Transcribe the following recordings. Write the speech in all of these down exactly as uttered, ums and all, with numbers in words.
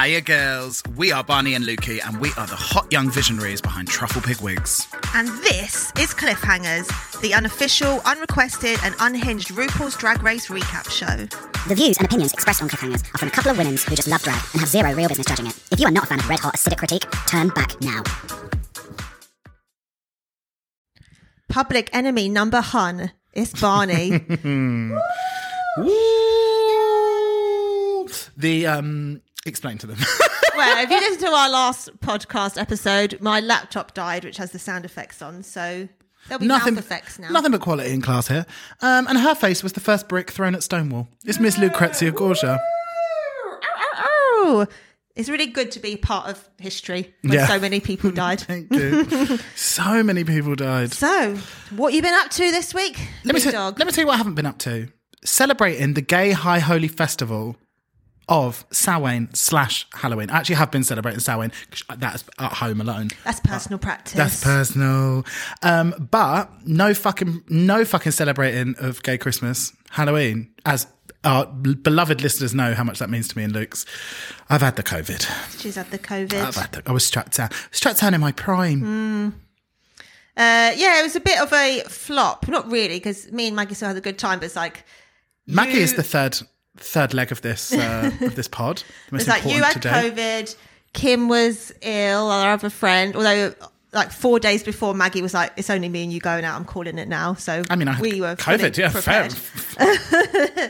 Hiya girls, we are Barney and Lukey and we are the hot young visionaries behind Truffle Pig Wigs. And this is Cliffhangers, the unofficial, unrequested and unhinged RuPaul's Drag Race recap show. The views and opinions expressed on Cliffhangers are from a couple of women who just love drag and have zero real business judging it. If you are not a fan of red-hot acidic critique, turn back now. Public enemy number one is Barney. The, um, explain to them. Well, if you listen to our last podcast episode, my laptop died, which has the sound effects on, so there'll be nothing, mouth effects now. Nothing but quality in class here. Um, and her face was the first brick thrown at Stonewall. It's Miss Lucrezia Gorgia. Ow, ow, ow. It's really good to be part of history when Yeah. so many people died. Thank you. So many people died. So, what you been up to this week, Let me, big t- dog? let me tell you what I haven't been up to. Celebrating the Gay High Holy Festival of Samhain slash Halloween. I actually have been celebrating Samhain. That's at home alone. That's personal practice. That's personal. Um, but no fucking no fucking celebrating of gay Christmas, Halloween. As our beloved listeners know how much that means to me and Luke's. I've had the COVID. She's had the COVID. I've had the, I was strapped down. Strapped down in my prime. Mm. Uh, yeah, it was a bit of a flop. Not really, because me and Maggie still had a good time, but it's like... Maggie you... is the third third leg of this uh, of this pod. The most it's like you had today. COVID, Kim was ill, our other friend, although like four days before Maggie was like, it's only me and you going out, I'm calling it now. So I mean, I had we were COVID, yeah, prepared. fair.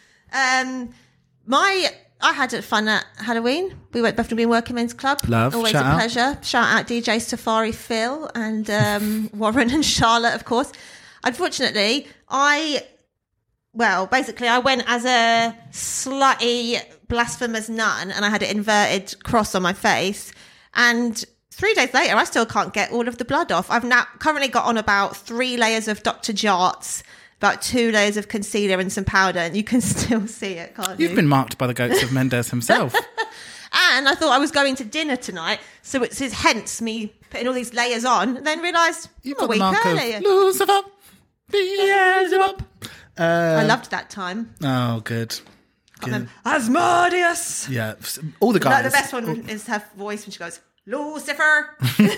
um, my... I had it fun at Halloween. We went Bethlehem Green Working Men's Club. Love, Always shout a out. pleasure. Shout out D J Safari Phil and um, Warren and Charlotte, of course. Unfortunately, I, well, basically I went as a slutty, blasphemous nun and I had an inverted cross on my face. And three days later, I still can't get all of the blood off. I've now currently got on about three layers of Doctor Jarts, about two layers of concealer and some powder, and you can still see it, can't you? You've been marked by the goats of Mendes himself. And I thought I was going to dinner tonight, so it's his, hence me putting all these layers on, and then realised You've a got the week mark earlier. of Lucifer, Beelzebub. Uh, I loved that time. Oh, good. good. Asmodeus. Yeah, all the guys. No, the best one is her voice when she goes, Lucifer.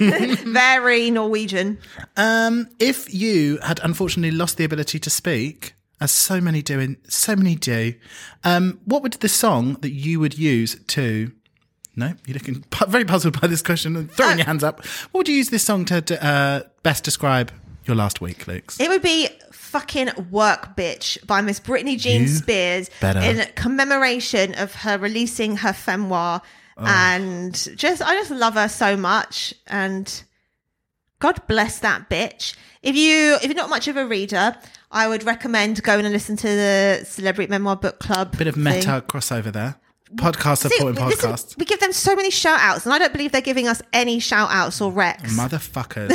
Very Norwegian. Um, if you had unfortunately lost the ability to speak, as so many do, in, so many do, um, what would the song that you would use to? No, you're looking pu- very puzzled by this question and throwing Oh. your hands up. What would you use this song to, to uh, best describe your last week, Luke? It would be fucking Work Bitch by Miss Britney Jean You Spears better. in commemoration of her releasing her memoir. Oh. And just, I just love her so much. And God bless that bitch. If you, if you're not much of a reader, I would recommend going and listen to the Celebrity Memoir Book Club. Bit of thing. meta crossover there. Podcast See, supporting listen, podcast. we give them so many shout outs, and I don't believe they're giving us any shout outs or recs. Motherfuckers.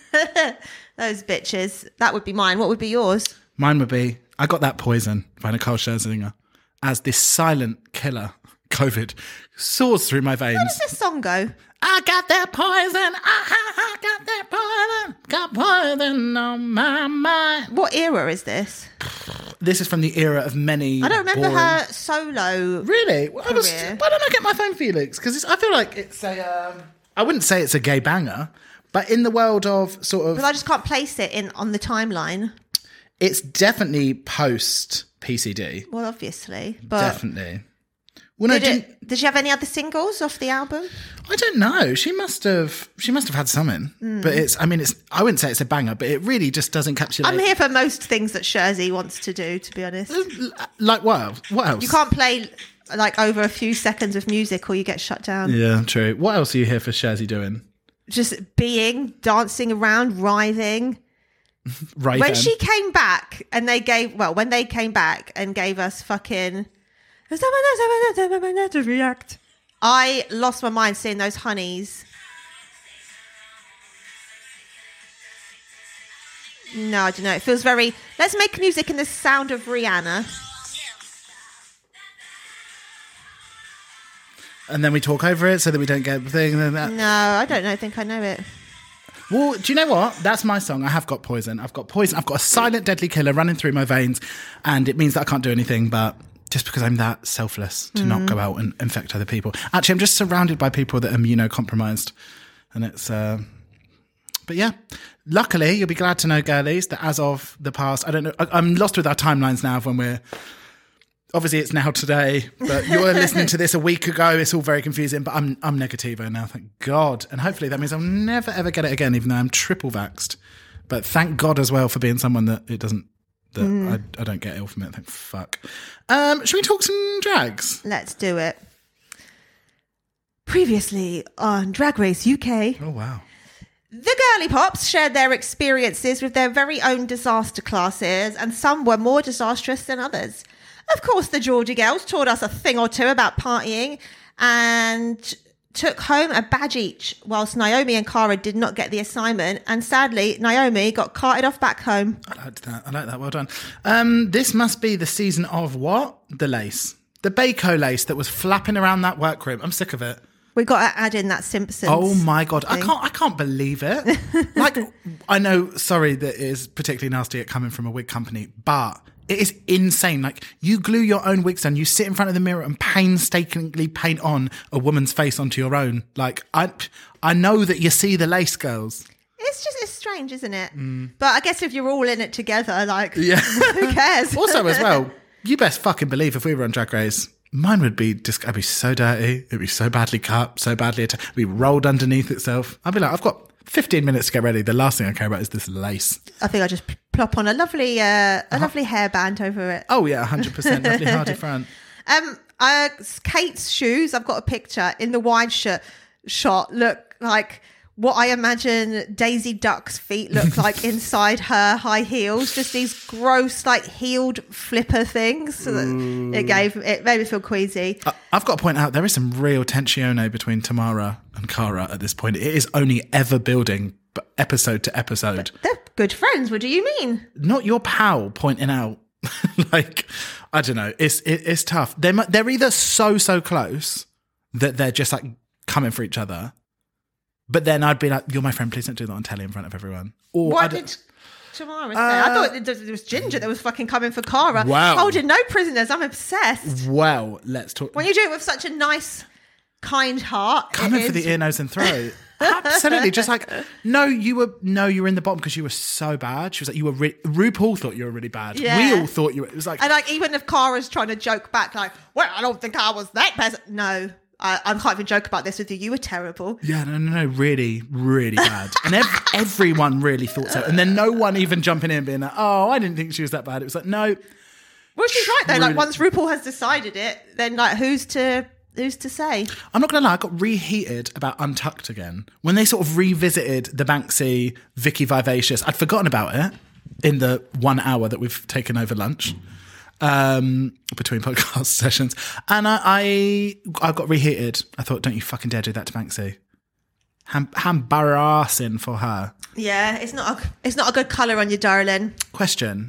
Those bitches. That would be mine. What would be yours? Mine would be I Got That Poison by Nicole Scherzinger as this silent killer, COVID, soars through my veins. How does this song go? I got that poison. I, I got that poison. Got poison on my mind. What era is this? This is from the era of many. I don't remember boring- her solo. Really? Well, I was, career. why don't I get my phone, Felix? Because I feel like it's a. Um, I wouldn't say it's a gay banger, but in the world of sort of, But I just can't place it in on the timeline. it's definitely post P C D. Well, obviously, but Definitely. Well, no, did, didn't, it, did she have any other singles off the album? I don't know. She must have. She must have had something. Hmm. But it's. I mean, it's. I wouldn't say it's a banger, but it really just doesn't encapsulate. I'm here for most things that Sherzy wants to do. To be honest, Like what else? What else? you can't play like over a few seconds of music or you get shut down. Yeah, true. What else are you here for Sherzy doing? Just being, dancing around, writhing. Right. When she came back and they gave, well, when they came back and gave us fucking to react, I lost my mind seeing those honeys. No, I don't know. It feels very, let's make music in the sound of Rihanna. And then we talk over it so that we don't get the thing. And then that. No, I don't know. I think I know it. Well, do you know what? That's my song. I have got poison. I've got poison. I've got a silent, deadly killer running through my veins, and it means that I can't do anything but just because I'm that selfless to mm. not go out and infect other people. Actually, I'm just surrounded by people that are immunocompromised. And it's, uh, but yeah, luckily you'll be glad to know, girlies, that as of the past, I don't know, I, I'm lost with our timelines now of when we're, obviously it's now today, but you're listening to this a week ago. It's all very confusing, but I'm, I'm negativo now, thank God. And hopefully that means I'll never ever get it again, even though I'm triple vaxxed. But thank God as well for being someone that it doesn't, that mm. I, I don't get ill from it. Thank fuck. Um, should we talk some drags? Let's do it. Previously on Drag Race U K. Oh, wow. The girly pops shared their experiences with their very own disaster classes, and some were more disastrous than others. Of course, the Geordie girls taught us a thing or two about partying and took home a badge each, whilst Naomi and Cara did not get the assignment. And sadly, Naomi got carted off back home. I liked that. I like that. Well done. Um, this must be the season of what? The lace. The Baco lace that was flapping around that workroom. I'm sick of it. We got to add in that Simpsons. Oh my God. thing. I can't I can't believe it. Like, I know, sorry, that is particularly nasty at coming from a wig company, but it is insane. Like, you glue your own wigs on, you sit in front of the mirror and painstakingly paint on a woman's face onto your own. Like, I I know that you see the lace, girls. It's just, it's strange, isn't it? Mm. But I guess if you're all in it together, like, yeah. who cares? Also, as well, you best fucking believe if we were on Drag Race, mine would be just, I'd be so dirty. It'd be so badly cut, so badly attacked. It'd be rolled underneath itself. I'd be like, I've got fifteen minutes to get ready. The last thing I care about is this lace. I think I just plop on a lovely, uh, a uh-huh. lovely hairband over it. Oh yeah, one hundred percent. Lovely hardy front. Um, uh, Kate's shoes, I've got a picture in the wide shirt shot, look like what I imagine Daisy Duck's feet look like inside her high heels. Just these gross, like heeled flipper things. So that it gave it made me feel queasy. I, I've got to point out there is some real tensione between Tamara and Cara at this point. It is only ever building, but episode to episode. But they're good friends. What do you mean? Not your pal pointing out. Like, I don't know. It's it, it's tough. They're they're either so so close that they're just like coming for each other. But then I'd be like, you're my friend, please don't do that on telly in front of everyone. Or what did Tamara say? Uh, I thought it was Ginger that was fucking coming for Cara. Wow. Holding no prisoners. I'm obsessed. Well, let's talk. When you do it with such a nice, kind heart. Coming for the ear, nose and throat. Absolutely. Just like, no, you were no, you were in the bottom because you were so bad. She was like, you were re- RuPaul thought you were really bad. Yeah. We all thought you were. It was like, and like, even if Cara's trying to joke back, like, well, I don't think I was that person. No. I, I can't even joke about this with you. You were terrible. Yeah, no, no, no, really, really bad. And ev- everyone really thought so. And then no one even jumping in and being like, oh, I didn't think she was that bad. It was like, no. Well, she's right though. Like, once RuPaul has decided it, then like, who's to who's to say? I'm not going to lie, I got reheated about Untucked again. When they sort of revisited the Banksy, Vicky Vivacious, I'd forgotten about it in the one hour that we've taken over lunch. Um, between podcast sessions, and I, I, I got reheated. I thought, don't you fucking dare do that to Banksy. Ham, embarrassing for her. Yeah, it's not. A, it's not a good colour on you, darling. Question: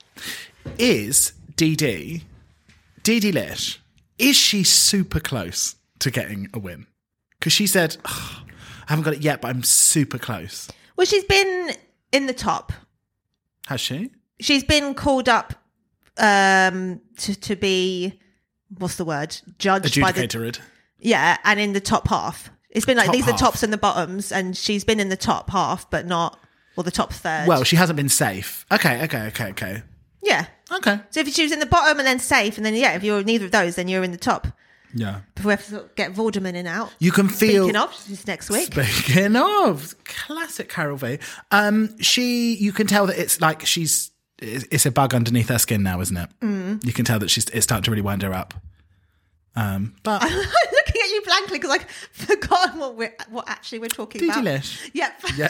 Is Dee Dee, Dee Dee Lish, is she super close to getting a win? Because she said, oh, I haven't got it yet, but I'm super close. Well, she's been in the top. Has she? She's been called up. Um, to to be what's the word? Judged by the yeah, and in the top half. It's been like top these half. Are the tops and the bottoms, and she's been in the top half, but not or the top third. Well, she hasn't been safe. Okay, okay, okay, okay. Yeah. Okay. So if she was in the bottom and then safe, and then yeah, if you're neither of those, then you're in the top. Yeah. Before we have to get Vorderman in out. You can feel. Speaking of, it's next week. Speaking of, classic Carol V. Um, she, you can tell that it's like she's. It's a bug underneath her skin now, isn't it? Mm. You can tell that she's it's starting to really wind her up. Um, but I'm looking at you blankly because I've forgotten what we're what actually we're talking Dee Dee about. Lish. Yep. Yeah.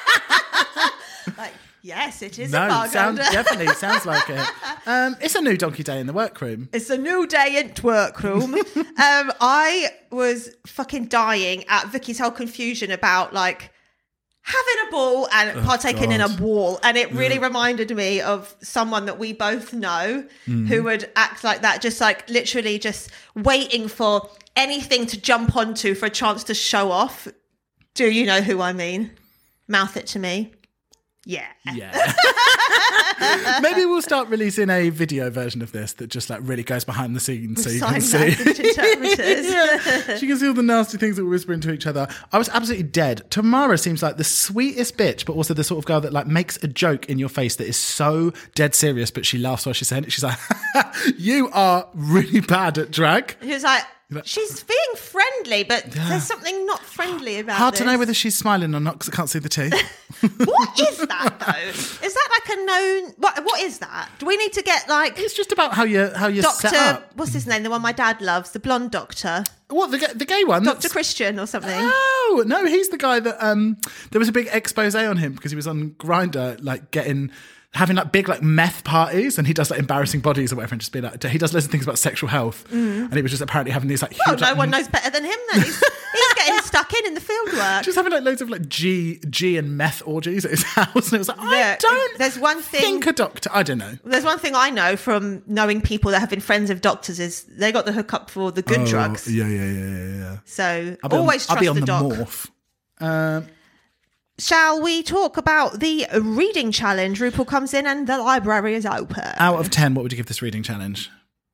Like, yes, it is no, a bug. Sound, under. Definitely sounds like it. Um, it's a new donkey day in the workroom. It's a new day in the workroom. um, I was fucking dying at Vicky's whole confusion about like. Having a ball and oh, partaking God. in a wall. And it really yeah. reminded me of someone that we both know mm. who would act like that, just like literally just waiting for anything to jump onto for a chance to show off. Do you know who I mean? Mouth it to me. Yeah. Yeah. Maybe we'll start releasing a video version of this that just like really goes behind the scenes so you can Sign see. language interpreters. Yeah. She can see all the nasty things that we're whispering to each other. I was absolutely dead. Tamara seems like the sweetest bitch, but also the sort of girl that like makes a joke in your face that is so dead serious, but she laughs while she's saying it. She's like, you are really bad at drag. He was like, she's being friendly, but Yeah. there's something not friendly about Hard this. to know whether she's smiling or not because I can't see the teeth. What is that though? Is that like a known? What What is that? Do we need to get like It's just about how you how you're set Doctor? up. What's his name? The one my dad loves, the blonde doctor, What, the, ga- the gay one? Doctor That's- Christian or something. Oh, no, he's the guy that um there was a big expose on him because he was on Grindr, like getting having like big like meth parties, and he does like embarrassing bodies or whatever, and just be like he does loads of things about sexual health. And he was just apparently having these like huge, Well, no like, one knows better than him. Then he's, he's getting stuck in in the field work. just having like loads of like G G and meth orgies at his house, and it was like I Yeah, don't there's one thing- think a doctor. I don't know. There's one thing I know from knowing people that have been friends of doctors is they got the hookup for the good drugs. Oh, Yeah, yeah, yeah, yeah, yeah. So I'll be always on, trust I'll be on the, the, doc. morph. Um, Shall we talk about the reading challenge? RuPaul comes in and the library is open. out of ten, what would you give this reading challenge?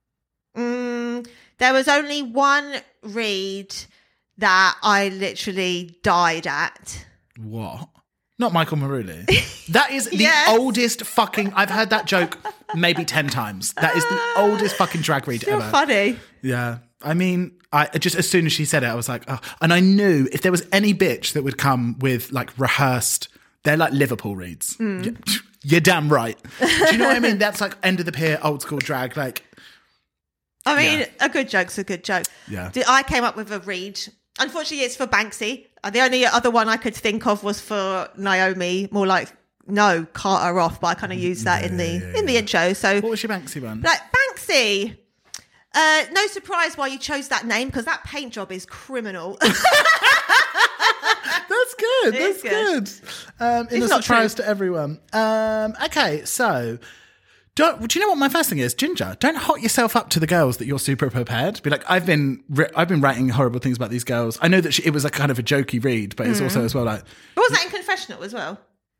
Mm, there was only one read that I literally died at. What? Not Michael Maruli. That is the Yes. oldest fucking. I've heard that joke maybe ten times. That is the oldest fucking drag read Still ever. funny. Yeah. I mean, I just as soon as she said it, I was like, oh. And I knew if there was any bitch that would come with like rehearsed, they're like Liverpool reads. Mm. Yeah, you're damn right. Do you know what I mean? That's like end of the pier, old school drag. Like, I mean, Yeah. a good joke's a good joke. Yeah. Did- I came up with a read. Unfortunately, it's for Banksy. Uh, The only other one I could think of was for Naomi, more like, no, cart her off, but I kind of used that in the yeah, in the intro. So, what was your Banksy one? like, Banksy. Uh, no surprise why you chose that name, because that paint job is criminal. That's good. It That's is good. Um, in It's a not surprise true. to everyone. Um, okay, so don't, do you know what my first thing is? Ginger, don't hot yourself up to the girls that you're super prepared. Be like, I've been ri- I've been writing horrible things about these girls. I know that she, it was like kind of a jokey read, but it's also as well like, Was that in Confessional as well?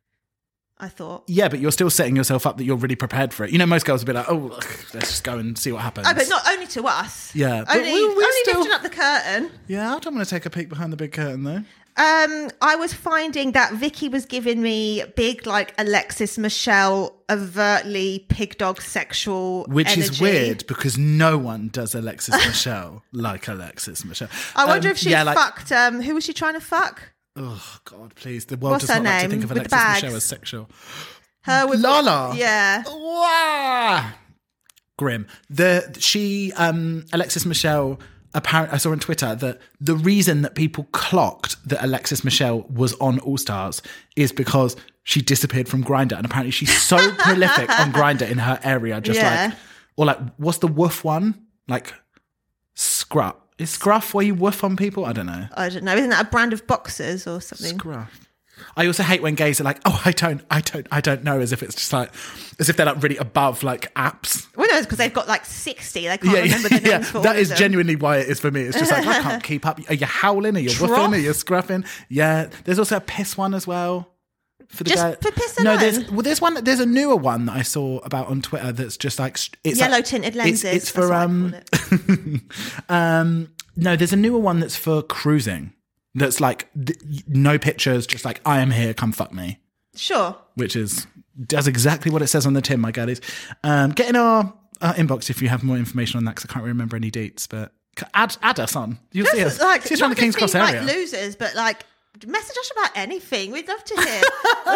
I thought. yeah, but you're still setting yourself up that you're really prepared for it. You know, most girls will be like, oh, ugh, let's just go and see what happens. Oh, but not only to us. Yeah, but Only, we- we only still- lifting up the curtain. Yeah, I don't want to take a peek behind the big curtain though. Um, I was finding that Vicky was giving me big, like Alexis Michelle, overtly pig dog sexual, Which is energy. weird because no one does Alexis Michelle like Alexis Michelle. I wonder Um, if she yeah, like, fucked. Um, who was she trying to fuck? oh God, please! The world What's does her not like to name think of with the Alexis bags? Michelle as sexual. Her with Lala. Yeah. Wah! Grim. The she um Alexis Michelle. Apparently, I saw on Twitter that the reason that people clocked that Alexis Michelle was on All Stars is because she disappeared from Grindr, and apparently she's so prolific on Grindr in her area. Just Yeah. like, or like, what's the woof one? Like, scruff. Is scruff where you woof on people? I don't know. I don't know. Isn't that a brand of boxers or something? Scruff. I also hate when gays are like, oh, I don't, I don't, I don't know, as if it's just like, as if they're like really above like apps. Well, no, it's because they've got like sixty. They can't remember the names for all that of is them. genuinely why it is for me. It's just like I can't keep up. Are you howling? Are you Trough? woofing? Are you scruffing? Yeah. There's also a piss one as well. For the Just guy. for piss No, alone? there's well, there's one. There's a newer one that I saw about on Twitter that's just like it's Yellow like, tinted it's- lenses. It's, that's for what I um, call it. um. No, there's a newer one that's for cruising. That's like th- no pictures, just like I am here, come fuck me. Sure. Which is does exactly what it says on the tin, my girlies. Um, get in our, our inbox if you have more information on that, because I can't remember any dates. But add add us on. You'll see us. Just, like, See us around not the King's just Cross being, area. like losers, but like message us about anything. We'd love to hear.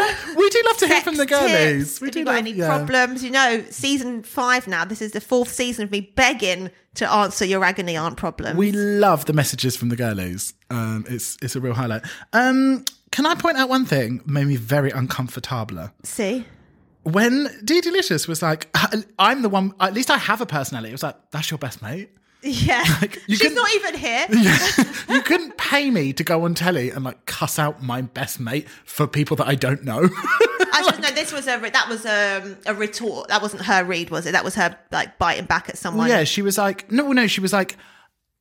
We do love to hear Sex from the tips. girlies. We If do you got love- any yeah. problems, you know, season five now. This is the fourth season of me begging to answer your agony aunt problems. We love the messages from the girlies. Um, it's it's a real highlight. Um, can I point out one thing made me very uncomfortable? See. When D Delicious was like, I'm the one, at least I have a personality. It was like, that's your best mate. Yeah. you She's couldn't- not even here. You couldn't pay me to go on telly and like cuss out my best mate for people that I don't know. Actually, no, this was a that was a, a retort. That wasn't her read, was it? That was her like biting back at someone. Yeah, she was like, no, no, she was like,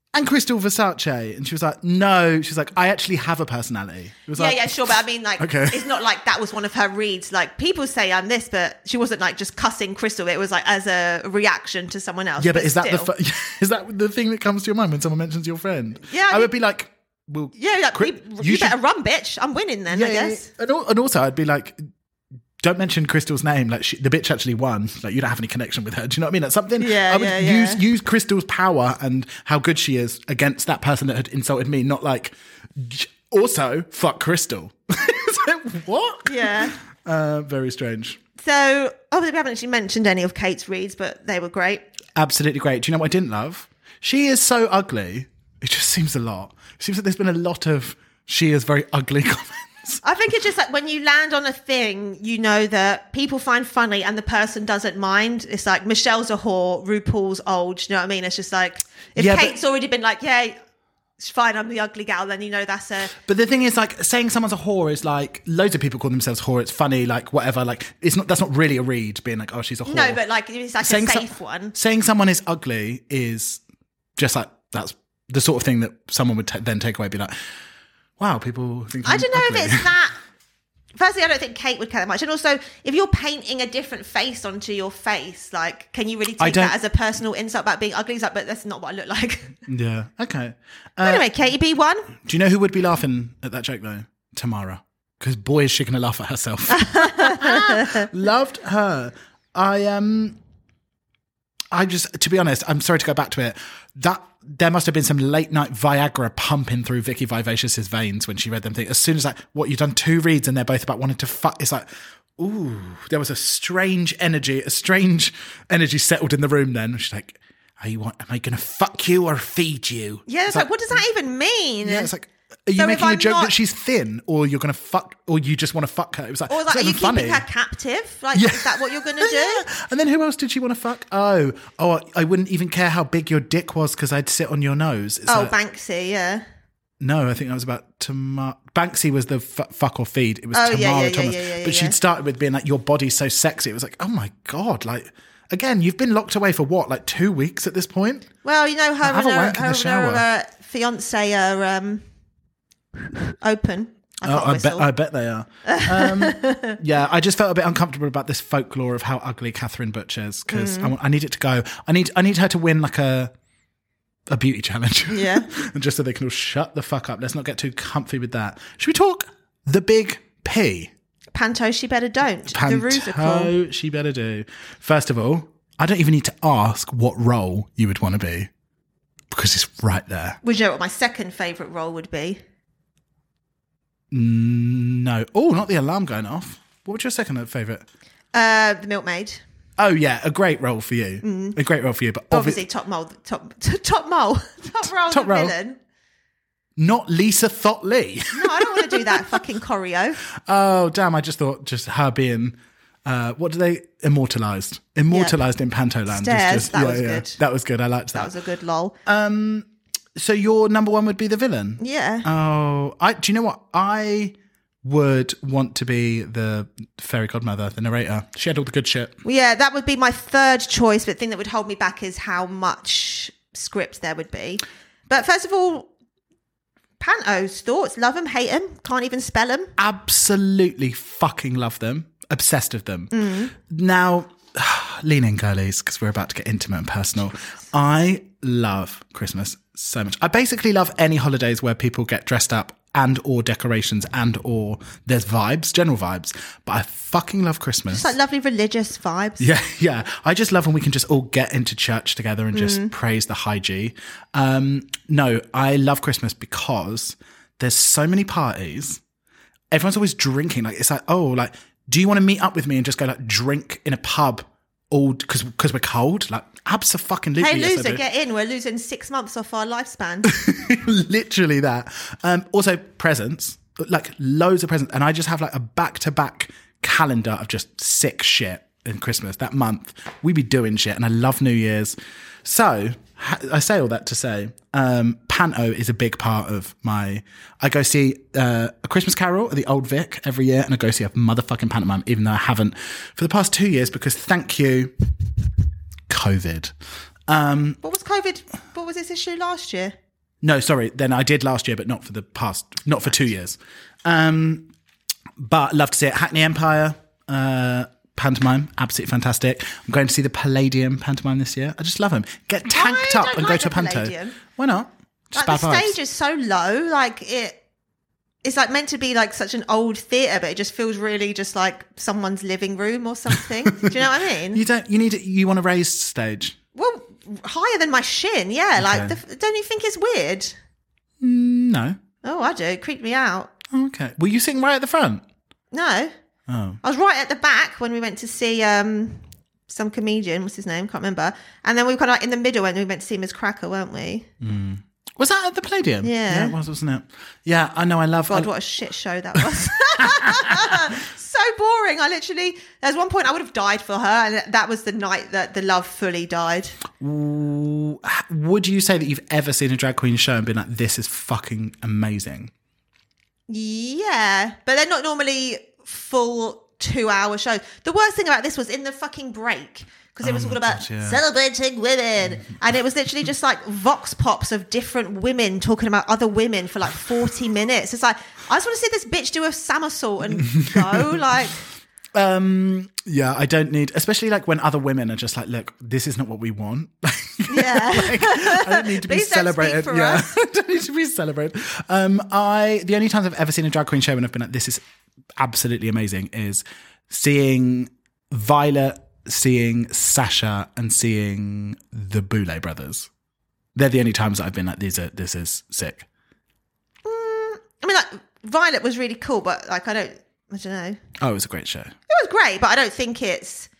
and Crystal Versace. And she was like, no. She was like, I actually have a personality. It was Yeah, like, yeah, sure. But I mean, like, Okay. it's not like that was one of her reads. Like, people say I'm this, but she wasn't like just cussing Crystal. It was like as a reaction to someone else. Yeah, but is that the still. fu- is that the thing that comes to your mind when someone mentions your friend? Yeah, I I mean- would be like, well, Yeah, like, Cri- we- you you, should- better run, bitch. I'm winning then, yeah, I yeah, guess. yeah. And, al- and also, I'd be like, don't mention Crystal's name. Like, she, the bitch actually won. Like, you don't have any connection with her. Do you know what I mean? That's something. Yeah, I would yeah, use yeah. use Crystal's power and how good she is against that person that had insulted me. Not like, also fuck Crystal. It's like, what? Yeah. Uh, very strange. So, obviously, we haven't actually mentioned any of Kate's reads, but they were great. Absolutely great. Do you know what I didn't love? She is so ugly. It just seems a lot. It seems like there's been a lot of she is very ugly comments. I think it's just like when you land on a thing, you know that people find funny and the person doesn't mind. It's like Michelle's a whore, RuPaul's old. Do you know what I mean? It's just like if Yeah, but- Kate's already been like, yeah, it's fine, I'm the ugly gal, then you know that's a. But the thing is, like, saying someone's a whore is like loads of people call themselves whore. It's funny, like whatever. Like, it's not. That's not really a read. Being like, oh, she's a whore. No, but like it's like saying a so- safe one. Saying someone is ugly is just like that's the sort of thing that someone would ta- then take away. Be like, wow, people think. I I'm don't know ugly. if it's that. Firstly, I don't think Kate would care that much. And also, if you're painting a different face onto your face, like, can you really I take don't- that as a personal insult about being ugly? It's like, but that's not what I look like. Yeah. Okay. Uh, Anyway, Katie B one. do you know who would be laughing at that joke though? Tamara. Because boy, is she going to laugh at herself. Loved her. I um. I just, to be honest, I'm sorry to go back to it. That there must have been some late night Viagra pumping through Vicky Vivacious's veins when she read them things. As soon as like, what, you've done two reads and they're both about wanting to fuck. It's like, ooh, there was a strange energy, a strange energy settled in the room then. She's like, are you, want, am I going to fuck you or feed you? Yeah, it's like, what does that even mean? Yeah, it's like, are you So if making a I'm joke not- that she's thin or you're going to fuck, or you just want to fuck her? It was like, Or like, it's are not you even funny. keeping her captive? Like, Yeah. is that what you're going to do? And then who else did she want to fuck? Oh, oh, I wouldn't even care how big your dick was because I'd sit on your nose. It's Oh, like- Banksy, yeah. No, I think that was about Tamara. Banksy was the f- fuck or feed. It was Oh, Tamara yeah, yeah, Thomas. yeah, yeah, yeah, but yeah. she'd started with being like, your body's so sexy. It was like, oh my God. Like, again, you've been locked away for what, like two weeks at this point? Well, you know, her Have and a her, wank in her, the shower. and her uh, fiance are um, open. I Oh, can't I bet, whistle. I bet they are. Um, yeah, I just felt a bit uncomfortable about this folklore of how ugly Catherine Butch is because Mm. I, want- I need it to go. I need, I need her to win like a a beauty challenge. Yeah. And just so they can all shut the fuck up. Let's not get too comfy with that. Should we talk the big P? Panto, she better don't. The Rusical. Panto, she better do. First of all, I don't even need to ask what role you would want to be because it's right there. Would you know what my second favourite role would be? No. Oh, not the alarm going off. What was your second favourite? Uh, the Milkmaid. Oh, yeah, a great role for you. Mm. A great role for you. But Obviously, obvi- top mole. Top, top mole. Top role. Top the role. villain. not Lisa Thought Lee. No, I don't want to do that fucking choreo. Oh, damn. I just thought just her being, uh, what do they, immortalised. Immortalised in Pantoland. Stairs, It's just, that yeah, was yeah. good. That was good. I liked that. That was a good lol. Um, so your number one would be the villain? Yeah. Oh, I, do you know what? I would want to be the fairy godmother, the narrator. She had all the good shit. Well, yeah, that would be my third choice, but the thing that would hold me back is how much script there would be. But first of all, Panto's thoughts. Love him, hate him, can't even spell him. Absolutely fucking love them. Obsessed with them. Mm. Now, lean in, girlies, because we're about to get intimate and personal. I love Christmas so much. I basically love any holidays where people get dressed up and or decorations and or there's vibes, general vibes. But I fucking love Christmas. It's like lovely religious vibes. Yeah, yeah. I just love when we can just all get into church together and just Mm. praise the high G. Um, no, I love Christmas because there's so many parties. Everyone's always drinking. Like it's like, oh, like, do you want to meet up with me and just go like drink in a pub all because because we're cold? Like, abso-fucking-lutely. Hey, yes, I loser, do. get in. We're losing six months off our lifespan. Literally that. Um, also presents, like loads of presents. And I just have like a back-to-back calendar of just sick shit in Christmas. That month, we be doing shit. And I love New Year's. So ha- I say all that to say, um, Panto is a big part of my, I go see uh, A Christmas Carol at the Old Vic every year. And I go see a motherfucking pantomime, even though I haven't for the past two years, because thank you, COVID. Um, What was COVID? What was this issue last year? no, sorry. Then I did last year, but not for the past, not for two years. Um, but love to see it. Hackney Empire uh, pantomime, absolutely fantastic. I'm going to see the Palladium pantomime this year. I just love them. Get tanked I up don't and like go to a the panto. Palladium. Why not? Just Like, bad the vibes. stage is so low. Like it, it's like meant to be like such an old theatre, but it just feels really just like someone's living room or something. Do you know what I mean? You don't. You need. You want a raised stage. Well, higher than my shin. Yeah. Like, Okay. the, don't you think it's weird? No. Oh, I do. It creeped me out. Okay. Were you sitting right at the front? No. Oh. I was right at the back when we went to see um, some comedian. What's his name? Can't remember. And then we were kind of like in the middle when we went to see Miz Cracker, weren't we? Was that at the Palladium? Yeah. it was, wasn't it? Yeah, I know. I love. God, I, what a shit show that was. So boring. I literally, there's one point I would have died for her, and that was the night that the love fully died. would you say that you've ever seen a drag queen show and been like, "This is fucking amazing"? Yeah, but they're not normally full two hour shows. The worst thing about this was in the fucking break, because it was all about God, yeah. celebrating women. And it was literally just like vox pops of different women talking about other women for like forty minutes. It's like, I just want to see this bitch do a somersault and go. Like, Um, yeah, I don't need, especially like when other women are just like, "Look, this is not what we want." yeah. Like, I don't need to be Please don't speak celebrated. for Yeah, us. I don't need to be celebrated. Um, I the only times I've ever seen a drag queen show and I've been like, "This is absolutely amazing," is seeing Violet, seeing Sasha, and seeing the Boulay brothers. They're the only times that I've been like, "These are this is sick." I mean, like, Violet was really cool, but like, I don't, I don't know. Oh, it was a great show. It was great, but I don't think it's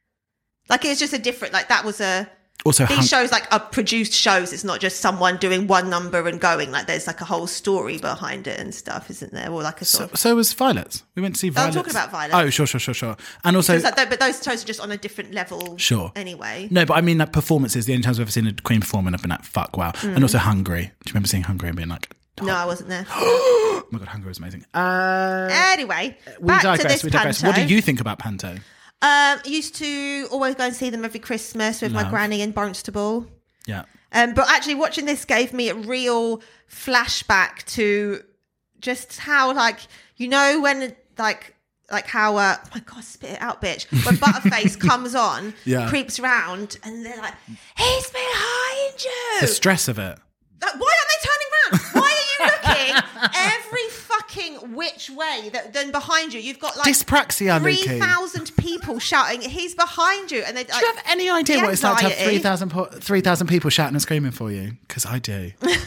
like, it's just a different, like, that was a, Also, these hung- shows like are produced shows. It's not just someone doing one number and going. Like, there's like a whole story behind it and stuff, isn't there? Or like a sort so, of. so was Violet. We went to see Oh, I'm Violet. talking about Violet. Oh, sure, sure, sure, sure. And also, It's like, but those shows are just on a different level. Sure. Anyway. no, but I mean, like performances. The only times I've ever seen a queen perform and I've been like, "Fuck, wow." Mm. And also Hungry. Do you remember seeing Hungry and being like, No, I wasn't there. "Oh my god, Hungry was amazing." Uh, Anyway, we back digress. to this we digress. panto. What do you think about Panto? Um, used to always go and see them every Christmas with my Love. granny in Barnstable. Yeah. Um, but actually watching this gave me a real flashback to just how, like, you know, when like like how uh oh my god, spit it out, bitch. When Butterface comes on, Yeah. creeps round, and they're like, "He's behind you." The stress of it. Like, why aren't they turning around? Why are you looking every fucking which way? That then behind you, you've got like Dyspraxia, three Lukey. thousand people shouting, "He's behind you!" And they Do you have any idea what it's like to have anxiety. three thousand po- three thousand people shouting and screaming for you? Because I do.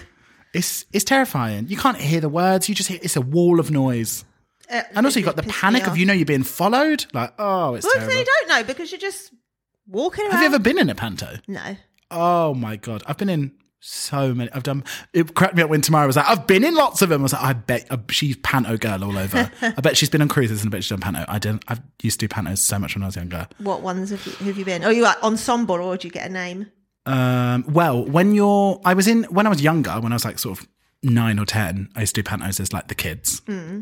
it's it's terrifying. You can't hear the words. You just hear, it's a wall of noise. Uh, And also, you've got the it pissed panic me of, off. you know, you're being followed. Like, oh, it's Well, terrible. you don't know because you're just walking around. Have you ever been in a panto? No. Oh my God. I've been in so many. I've done, it cracked me up when Tamara was like, "I've been in lots of them." I was like, I bet uh, she's panto girl all over. I bet she's been on cruises and I bet she's done panto. I didn't, I used to do pantos so much when I was younger. What ones have you, have you been? Oh, you like ensemble, or do you get a name? Um, well, when you're, I was in, when I was younger, when I was like sort of nine or ten, I used to do pantos as like the kids.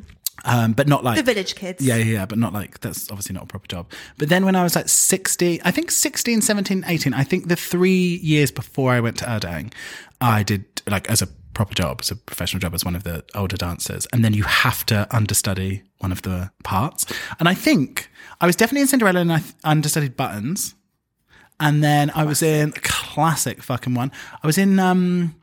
Um, but not like The Village Kids. Yeah, yeah, yeah, but not like, that's obviously not a proper job. But then when I was like sixteen, I think sixteen, seventeen, eighteen, I think the three years before I went to Erdang, I did like as a proper job, as a professional job, as one of the older dancers. And then you have to understudy one of the parts. And I think I was definitely in Cinderella and I th- understudied Buttons. And then I was in classic fucking one. I was in um,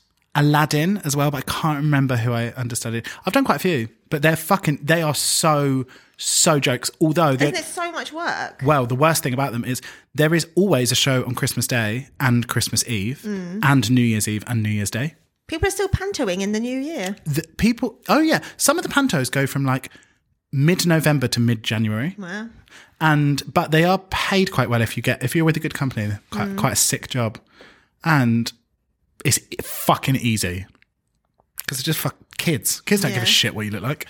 Aladdin as well, but I can't remember who I understudied. I've done quite a few, but they're fucking, they are so, so jokes. Although, they're- Isn't it so much work? well, the worst thing about them is there is always a show on Christmas Day and Christmas Eve and New Year's Eve and New Year's Day. People are still pantoing in the new year. The people, oh yeah, some of the pantos go from like mid-November to mid-January. Wow. And but they are paid quite well if you get if you're with a good company. They're quite quite a sick job, and it's fucking easy because it's just fuck kids. Kids don't give Yeah. a shit what you look like.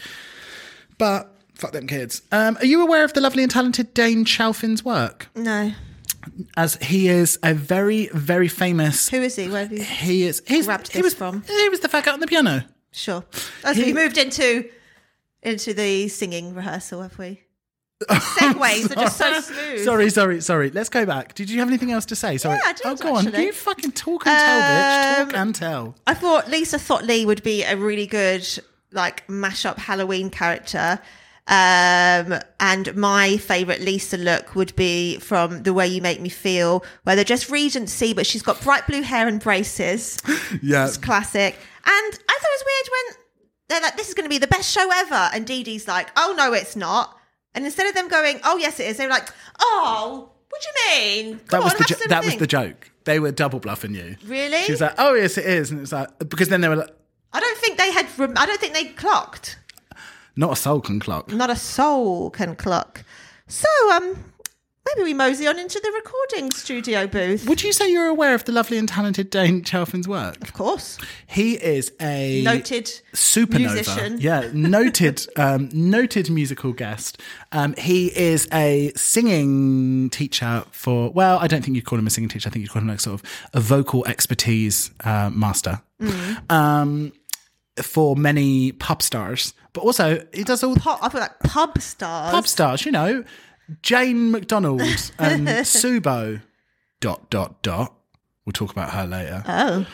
But fuck them kids. Um, are you aware of the lovely and talented Dane Chalfin's work? No. As he is a very very famous. Who is he? Where have you? He is. He's, Grabbed he this was from? He was the fat guy on the piano. Sure. Oh, so He- we moved into into the singing rehearsal, have we? Segues are just so smooth. Sorry, sorry, sorry. Let's go back. Did you have anything else to say? Sorry. Yeah, I did, Oh, go on. actually. You fucking talk and tell, bitch. Um, Talk and tell. I thought Lisa Thotley would be a really good like mashup Halloween character. Um, and my favourite Lisa look would be from The Way You Make Me Feel, where they're just Regency, but she's got bright blue hair and braces. Yeah. It's classic. And I thought it was weird when they're like, this is going to be the best show ever. And Dee Dee's like, oh, no, it's not. And instead of them going, oh, yes, it is, they were like, oh, what do you mean? Come That was on, the have jo- some that was thing." the joke. They were double bluffing you. Really? She was like, "Oh yes, it is," and it's like because then they were like, I don't think they had, rem- I don't think they clocked. "Not a soul can clock." Not a soul can clock. So, um, maybe we mosey on into the recording studio booth. Would you say you're aware of the lovely and talented Dane Chelfen's work? Of course. He is a Noted supernova. musician. Yeah, noted, um, noted musical guest. Um, he is a singing teacher for. Well, I don't think you'd call him a singing teacher. I think you'd call him like sort of a vocal expertise uh, master. Mm. Um, for many pop stars, but also he does all Pop, I feel like pub stars. pub stars. You know, Jane McDonald and Subo. Dot dot dot. We'll talk about her later. Oh.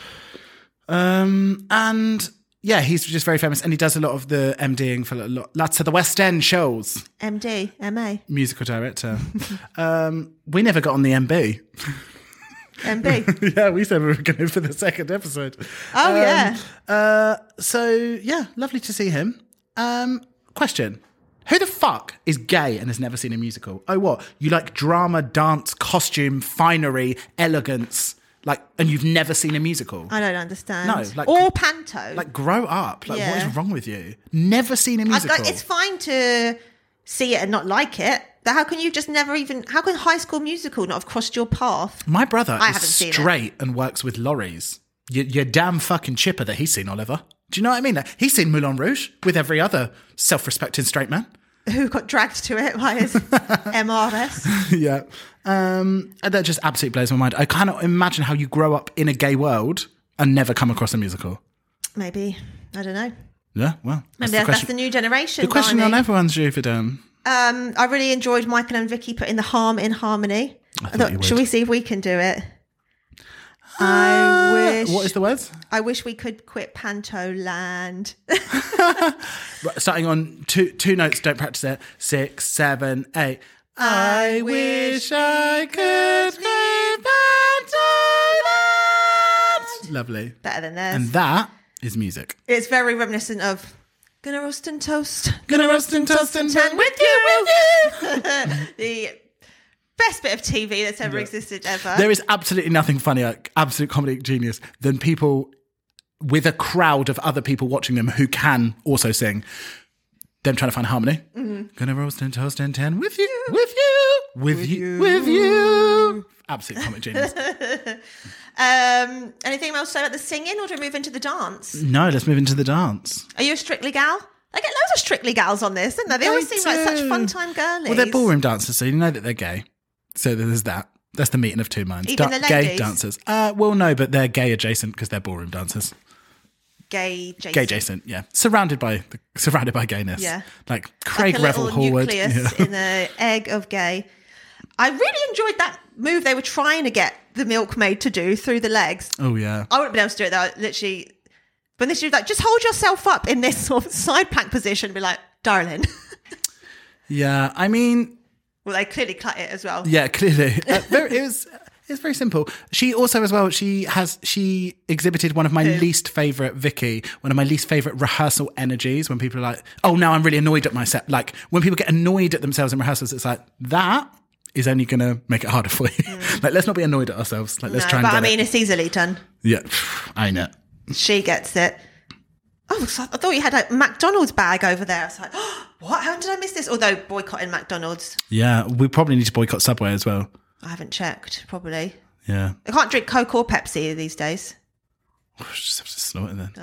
Um, and yeah, he's just very famous, and he does a lot of the MDing for lo- lots of the West End shows. M D, M A. Musical director. um, we never got on the M B. M B. Yeah, we said we were going for the second episode. Oh, Um, yeah. Uh, so yeah, lovely to see him. Um, question. Who the fuck is gay and has never seen a musical? Oh, what? You like drama, dance, costume, finery, elegance, like, and you've never seen a musical? I don't understand. No, like- or panto. Like, grow up. Like, what Yeah. is wrong with you? Never seen a I, musical. like, it's fine to see it and not like it. But how can you just never even... How can High School Musical not have crossed your path? My brother I is haven't seen it. straight and works with lorries. You, you're damn fucking chipper that he's seen, Oliver. Do you know what I mean? Like, he's seen Moulin Rouge with every other self-respecting straight man. Who got dragged to it by his M R S? Yeah. Um, and that just absolutely blows my mind. I cannot imagine how you grow up in a gay world and never come across a musical. Maybe. I don't know. Yeah, well. Maybe That's that's, the that's question, the new generation. the question Barney. on everyone's Juverdome. Um, I really enjoyed Michael and Vicky putting the harm in harmony. I I thought thought, you would. should we see if we can do it? I wish. What is the words? I wish we could quit Panto Land. Right, starting on two two notes, don't practice it. Six, seven, eight. I wish I could live Pantoland. Lovely. Better than theirs. And that is music. It's very reminiscent of Gonna Roast and Toast. Gonna roast and toast and Tan tan with you, with you. The best bit of T V that's ever existed ever. There is absolutely nothing funnier, absolute comedy genius, than people with a crowd of other people watching them who can also sing. Them trying to find harmony. Mm-hmm. Gonna roast and toast and tan with you, with you, with, With you, you. with you. Absolute comic genius. Um, anything else to say about the singing, or do we move into the dance? No, let's move into the dance. Are you a Strictly gal? I get loads of Strictly gals on this, don't they? They always They seem like such do. fun time girlies. Well, they're ballroom dancers, so you know that they're gay. So there's that. That's the meeting of two minds. Even the Gay ladies? dancers. Uh, well, no, but they're gay adjacent because they're ballroom dancers. Gay Jason. Gay adjacent, yeah. Surrounded by surrounded by gayness. Yeah. Like Craig like a Revel little Horwood. nucleus Yeah. in the egg of gay. I really enjoyed that move they were trying to get the milkmaid to do through the legs. Oh yeah. I wouldn't be able to do it though. I literally, when they should like, just hold yourself up in this sort of side plank position and be like, darling. Yeah. I mean, Well, they clearly cut it as well. yeah, clearly. Uh, very, it was it's very simple. She also as well, she has she exhibited one of my Who? least favourite Vicky, one of my least favourite rehearsal energies when people are like, oh now I'm really annoyed at myself. Like when people get annoyed at themselves in rehearsals, it's like that is only gonna make it harder for you. Mm. Like let's not be annoyed at ourselves. Like let's No, try and but get I mean, it. it's easily done. Yeah. I know. She gets it. Oh, so I thought you had a McDonald's bag over there. I was like, oh, what? How did I miss this? Although boycotting McDonald's, Yeah. We probably need to boycott Subway as well. I haven't checked. Probably. Yeah. I can't drink Coke or Pepsi these days. Just have to snort it then.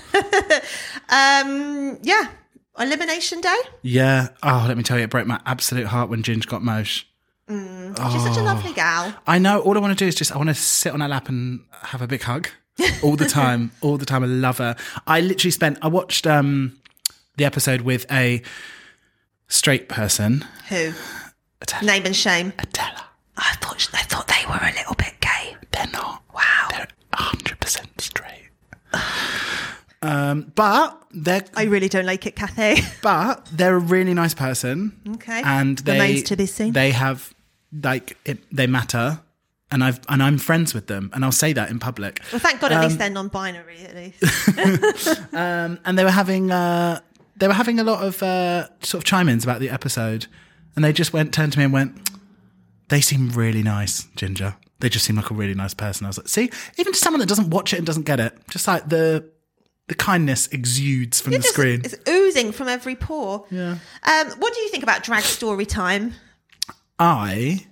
Um, yeah, Elimination Day. Yeah. Oh, let me tell you, it broke my absolute heart when Ginge got Mosh. She's such a lovely gal. I know. All I want to do is just I want to sit on her lap and have a big hug all the time. all the time. I love her. I literally spent. I watched um, the episode with a straight person. Who? Adela. Name and shame. Adela. I thought I thought they were a little bit gay. They're not. Wow. They're one hundred percent straight. um, but they're I really don't like it, Kathy. but they're a really nice person. Okay. And they Remains to be seen. They have like it, they matter. And I've and I'm friends with them, and I'll say that in public. Well, thank God, at Um, least they're non-binary. At least. um, and they were having uh, they were having a lot of uh, sort of chime-ins about the episode, and they just went turned to me and went, "They seem really nice, Ginger. They just seem like a really nice person." I was like, "See, even to someone that doesn't watch it and doesn't get it, just like the the kindness exudes from You're the just- screen." It's oozing from every pore. Yeah. Um, what do you think about drag story time? I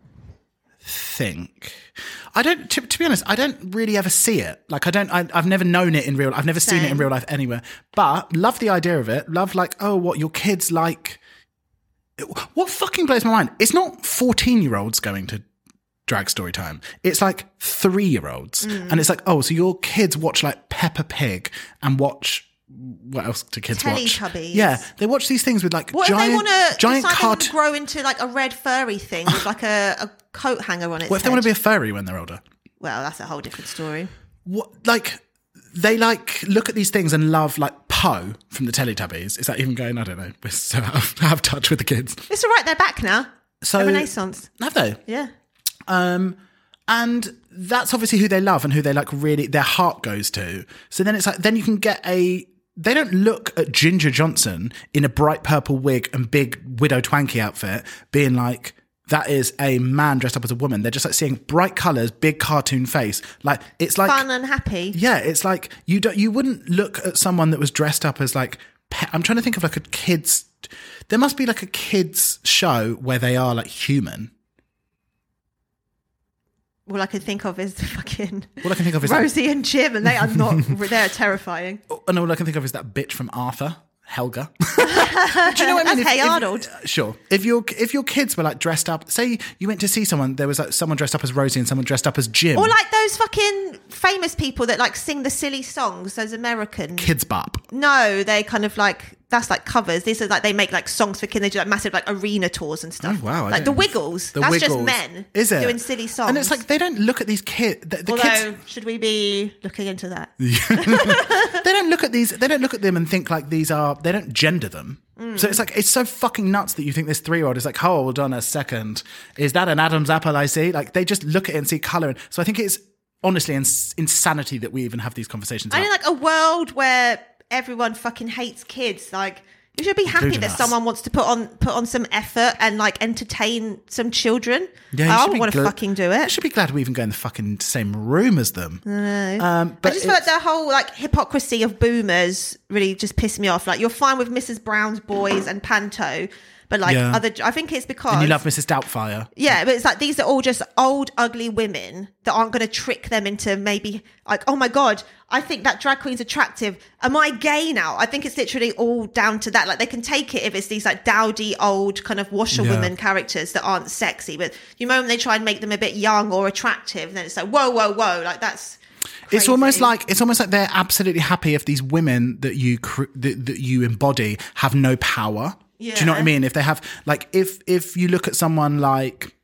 think I don't. To, to be honest, I don't really ever see it. Like I don't. I, I've never known it in real. I've never seen it in Same. real life anywhere. But love the idea of it. Love like, oh, what your kids like. What fucking blows my mind? It's not fourteen-year-olds going to drag story time. It's like three-year-olds, Mm. and it's like, oh, so your kids watch like Peppa Pig and watch. What else do kids watch? Teletubbies. Yeah, they watch these things with like What giant, if they want to giant decide cart- they wanna grow into like a red furry thing with like a, a coat hanger on its What if they head? want to be a furry when they're older? Well, that's a whole different story. What like they like look at these things and love like Poe from the Teletubbies. Is that even going? I don't know. We're so out of, out of touch with the kids. It's all right. They're back now. So The Renaissance. have they? Yeah. Um, and that's obviously who they love and who they like really their heart goes to. So then it's like then you can get a. They don't look at Ginger Johnson in a bright purple wig and big Widow Twanky outfit being like, that is a man dressed up as a woman. They're just like seeing bright colours, big cartoon face. Like it's like Fun and happy. yeah, it's like you don't you wouldn't look at someone that was dressed up as like pe- I'm trying to think of like a kids. There must be like a kids show where they are like human. All I can think of is the fucking All I can think of is that, Rosie and Jim, and they are not. They're terrifying. and all I can think of is that bitch from Arthur. Helga. Do you know what I mean? That's Hey Arnold. Sure. If your if your kids were like dressed up, say you went to see someone, there was like someone dressed up as Rosie and someone dressed up as Jim. Or like those fucking famous people that like sing the silly songs, those American. Kids Bop. No, they kind of like, that's like covers. These are like, they make like songs for kids. They do like massive like arena tours and stuff. Oh, wow, I Like don't the know. Wiggles. The that's Wiggles. just men. Is it? Doing silly songs. And it's like they don't look at these kids. The, the Although, kids should we be looking into that? they don't look at these. They don't look at them and think like these are. They don't gender them. Mm. So it's like it's so fucking nuts that you think this three-year-old is like, hold on a second, is that an Adam's apple I see? Like they just look at it and see color. And so I think it's honestly ins- insanity that we even have these conversations. I about. mean, like a world where everyone fucking hates kids. Like, you should be happy Including that us. someone wants to put on put on some effort and like entertain some children. Yeah, you I should would be want to gl- fucking do You it. should be glad we even go in the fucking same room as them. Um, but I just feel like it's- the whole like hypocrisy of boomers really just pissed me off. Like, you're fine with Missus Brown's Boys and Panto, but like Yeah. other, I think it's because and you love Missus Doubtfire. yeah, but it's like these are all just old, ugly women that aren't going to trick them into maybe like, oh my God, I think that drag queen's attractive. Am I gay now? I think it's literally all down to that. Like, they can take it if it's these like dowdy, old kind of washerwoman Yeah. characters that aren't sexy. But the moment they try and make them a bit young or attractive, then it's like, whoa, whoa, whoa. Like, that's crazy. It's almost like it's almost like they're absolutely happy if these women that you cr- that, that you embody have no power. Do you know what I Yeah. mean? If they have like if if you look at someone like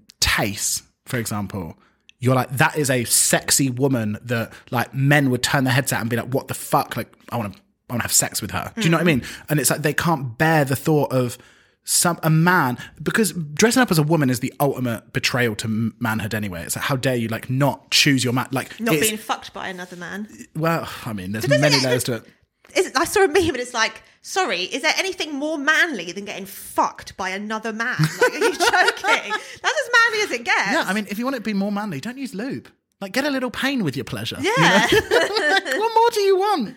Tace, for example, you're like, that is a sexy woman that like men would turn their heads at and be like, what the fuck? Like, I want to I want to have sex with her. Do you know what I mean? And it's like they can't bear the thought of some a man, because dressing up as a woman is the ultimate betrayal to m- manhood anyway. It's like, how dare you like not choose your man? Like, not it's- being fucked by another man. well, I mean, there's doesn't many it- layers to it. Is, I saw a meme and it's like, sorry, is there anything more manly than getting fucked by another man? Like, are you joking? That's as manly as it gets. Yeah, I mean, if you want it to be more manly, don't use lube. Like, get a little pain with your pleasure. Yeah. What more do you want?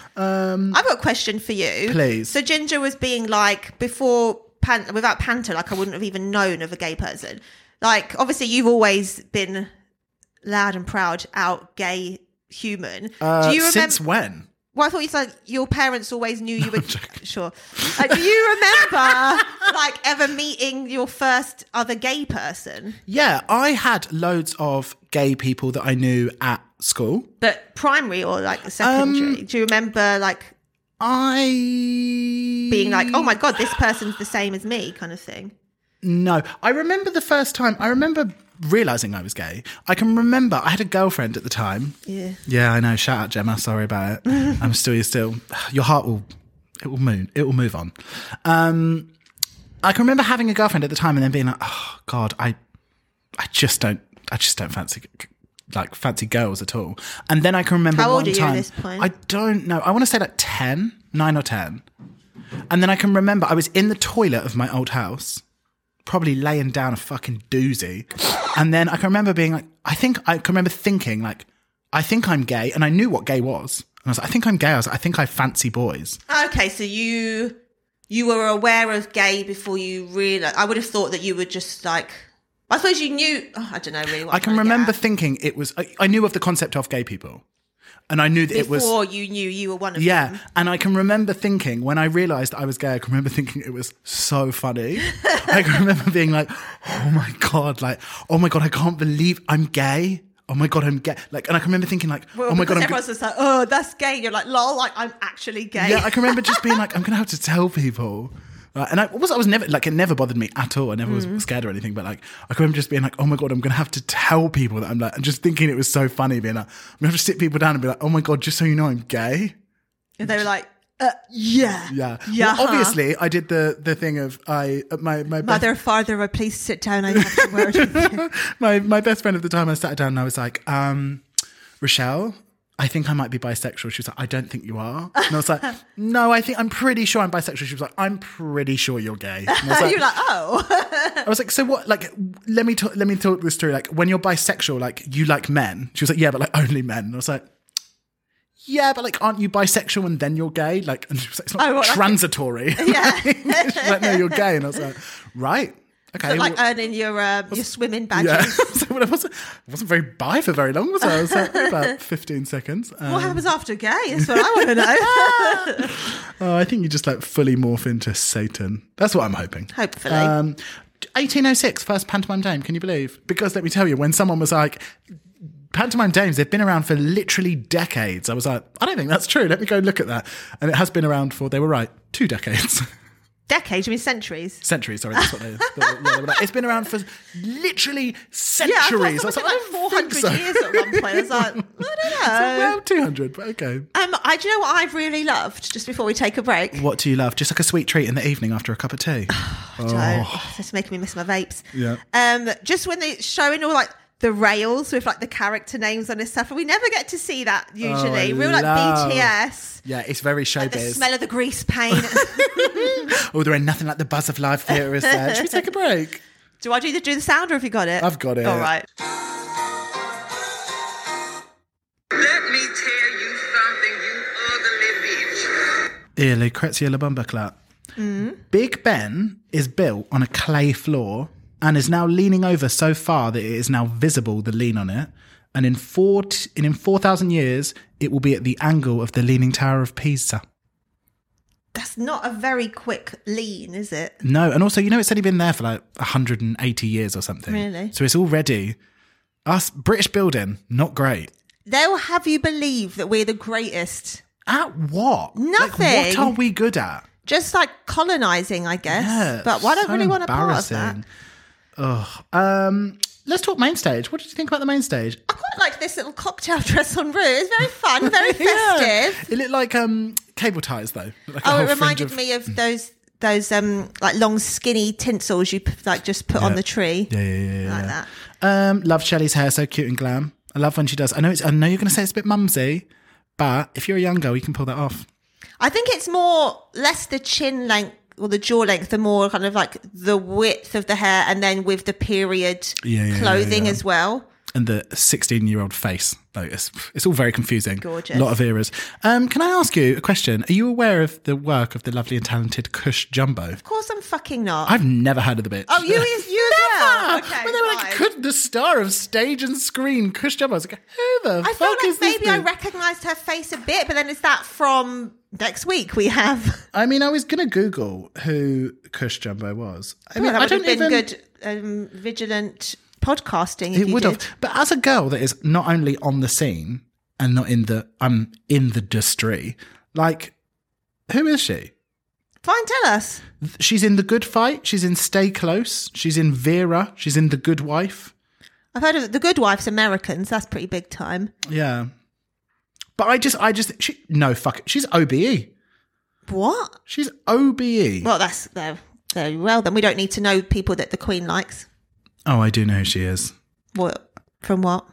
I've got a question for you. Please. So Ginger was being like, before, Pan- without Panto, like I wouldn't have even known of a gay person. Like, obviously you've always been loud and proud, out gay human. Uh, Do you remember? since when? Well, I thought you said your parents always knew you were sure. Uh, do you remember like ever meeting your first other gay person? Yeah, I had loads of gay people that I knew at school. But primary or like secondary? Um, do you remember like I Being like, oh my God, this person's the same as me kind of thing. No, I remember the first time. I remember realising I was gay. I can remember I had a girlfriend at the time. Yeah. Yeah, I know. Shout out, Gemma. Sorry about it. I'm still, you're still, your heart will, it will move, it will move on. Um, I can remember having a girlfriend at the time and then being like, oh God, I, I just don't, I just don't fancy, like fancy girls at all. And then I can remember How one old are you time, at this point? I don't know. I want to say like ten, nine or ten. And then I can remember I was in the toilet of my old house, probably laying down a fucking doozy. And then I can remember being like, I think, I can remember thinking like, I think I'm gay. And I knew what gay was. And I was like, I think I'm gay. I was like, I think I fancy boys. Okay, so you you were aware of gay before you realised. I would have thought that you were just like, I suppose you knew, oh, I don't know really what I I'm can trying to get remember at. thinking it was, I, I knew of the concept of gay people. And I knew that it was... Before you knew you were one of Yeah, them. and I can remember thinking, when I realised I was gay, I can remember thinking it was so funny. I can remember being like, oh my God, like, oh my God, I can't believe I'm gay. Oh my God, I'm gay. Like, and I can remember thinking like, Well, oh my God, because I'm everyone's just like, oh, that's gay. You're like, lol, like, I'm actually gay. Yeah, I can remember just being like, I'm going to have to tell people. Uh, and I was, I was never, like, it never bothered me at all. I never Mm. was scared or anything, but like, I can remember just being like, oh my God, I'm going to have to tell people that I'm like, and just thinking it was so funny being like, I'm going to have to sit people down and be like, oh my God, just so you know, I'm gay. And they were like, uh, yeah. Yeah. Yeah. Well, obviously, I did the the thing of I my my best, Mother, father, please sit down. I have to word with you. my my best friend at the time. I sat down and I was like, um, Rochelle, I think I might be bisexual. She was like, I don't think you are. And I was like, no, I think I'm pretty sure I'm bisexual. She was like, I'm pretty sure you're gay. And I was like, You're like, oh. I was like, so what? Like, let me talk. Let me talk this through. Like, when you're bisexual, like you like men. She was like, yeah, but like only men. And I was like, yeah, but like, aren't you bisexual and then you're gay? Like, and she was like, it's not Oh, what, like- transitory. Yeah. She was like, no, you're gay. And I was like, right, okay. So like well- earning your uh, your swimming badges. yeah. So I wasn't, I wasn't very bi for very long, was I? I was like, about fifteen seconds. Um, What happens after gay? That's what I want to know. oh, I think you just like fully morph into Satan. That's what I'm hoping. Hopefully. Um, eighteen oh six, first pantomime dame. Can you believe? Because let me tell you, when someone was like, pantomime dames, they've been around for literally decades. I was like, I don't think that's true. Let me go look at that. And it has been around for, they were right, two decades. Decades, you mean centuries? Centuries, sorry, that's what they, yeah, they were like. It's been around for literally centuries. Yeah, I thought I was something like, like I don't think four hundred so. years at one point. I was like, I don't know. Well, two hundred, but okay. Um, I, do you know what I've really loved, just before we take a break? What do you love? Just like a sweet treat in the evening after a cup of tea. Don't. Oh, it's making me miss my vapes. Yeah. Um, just when they're showing all like the rails with like the character names on and stuff, and we never get to see that usually. Oh, I Real like love- B T S. Yeah, it's very The showbiz. smell of the grease paint. Oh, there ain't nothing like the buzz of live theatre, is there? Should we take a break? Do I do the do the sound or have you got it? I've got it. All right. Let me tell you something, you ugly bitch. Here, Lucrezia La Bomba Clap. Mm. Big Ben is built on a clay floor and is now leaning over so far that it is now visible, the lean on it. And in four t- in, in four thousand years, it will be at the angle of the Leaning Tower of Pisa. That's not a very quick lean, is it? No, and also, you know, it's only been there for like one hundred eighty years or something. Really? So it's already, us, British building, not great. They'll have you believe that we're the greatest. At what? Like, Nothing. what are we good at? Just like colonising, I guess. Yeah, but I don't so really want a part of that. embarrassing. Ugh. Um, let's talk main stage. What did you think about the main stage? I quite like this little cocktail dress on Rue. It's very fun, very Yeah. festive. It looked like um, cable ties, though. Like a Oh, whole it fringe reminded of- me of those those um like long skinny tinsels you p- like just put on Yeah. the tree. Yeah, yeah, yeah. Like yeah. that. Um, love Shelley's hair, so cute and glam. I love when she does. I know it's. I know you're going to say it's a bit mumsy, but if you're a young girl, you can pull that off. I think it's more less the chin length or the jaw length, the more kind of like the width of the hair, and then with the period Yeah, yeah, clothing yeah, yeah. as well. And the sixteen-year-old face. Like, it's, it's all very confusing. Gorgeous. A lot of eras. Um, can I ask you a question? Are you aware of the work of the lovely and talented Kush Jumbo? Of course, I'm fucking not. I've never heard of the bitch. oh, you is you as well. Okay, when they were like, fine. Kush, the star of stage and screen, Kush Jumbo. I was like, who the I fuck felt is like this maybe I bitch? recognised her face a bit, but then is that from next week? We have. I mean, I was going to Google who Kush Jumbo was. I mean, Well, that I would don't have been even... good, um, vigilant podcasting. If It you would did. have. But as a girl that is not only on the scene and not in the, I'm in the industry, like, Who is she? Fine, tell us. She's in The Good Fight. She's in Stay Close. She's in Vera. She's in The Good Wife. I've heard of The Good Wife's Americans. That's pretty big time. Yeah. But I just, I just, she, no, fuck it. She's O B E. What? She's O B E. Well, that's uh, very well. Then we don't need to know people that the Queen likes. Oh, I do know who she is. What? From what?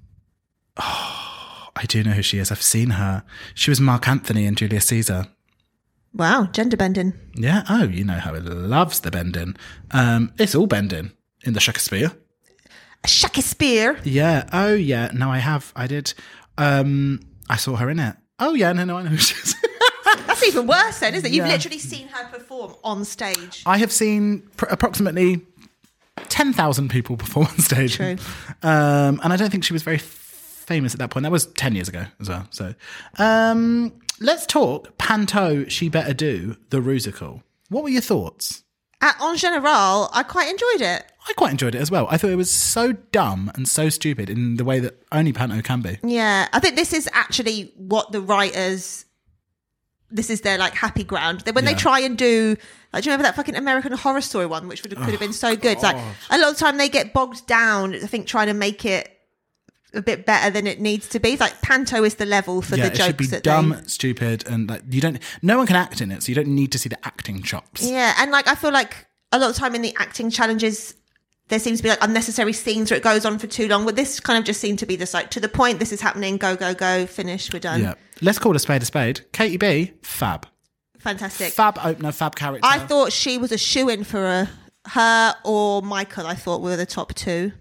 Oh, I do know who she is. I've seen her. She was Mark Anthony in Julius Caesar. Wow, gender bending. Yeah. Oh, you know how it loves the bending. Um, it's all bending in the Shakespeare. Shakespeare. Yeah. Oh, yeah. No, I have. I did. Um, I saw her in it. Oh, yeah. No, no, I know who she is. That's even worse then, isn't it? You've Yeah. literally seen her perform on stage. I have seen pr- approximately ten thousand people perform on stage. True. Um, and I don't think she was very f- famous at that point. That was ten years ago as well. So um, let's talk Panto, She Better Do, the Rusical. What were your thoughts? Uh, en general, I quite enjoyed it. I quite enjoyed it as well. I thought it was so dumb and so stupid in the way that only Panto can be. Yeah, I think this is actually what the writers, this is their like happy ground. That when Yeah. they try and do, like, do you remember that fucking American Horror Story one, which would have, could have been so good? It's like a lot of the time they get bogged down, I think, trying to make it a bit better than it needs to be. It's like Panto is the level for yeah, the it jokes should be that dumb, they... stupid, and like you don't. No one can act in it, so you don't need to see the acting chops. Yeah, and like I feel like a lot of the time in the acting challenges, there seems to be like unnecessary scenes where it goes on for too long. But this kind of just seemed to be just like to the point. This is happening. Go go go. Finish. We're done. Yeah. Let's call a spade a spade. Katie B, fab, Fantastic. fab opener, fab character. I thought she was a shoo-in for a, her or Michael. I thought were the top two.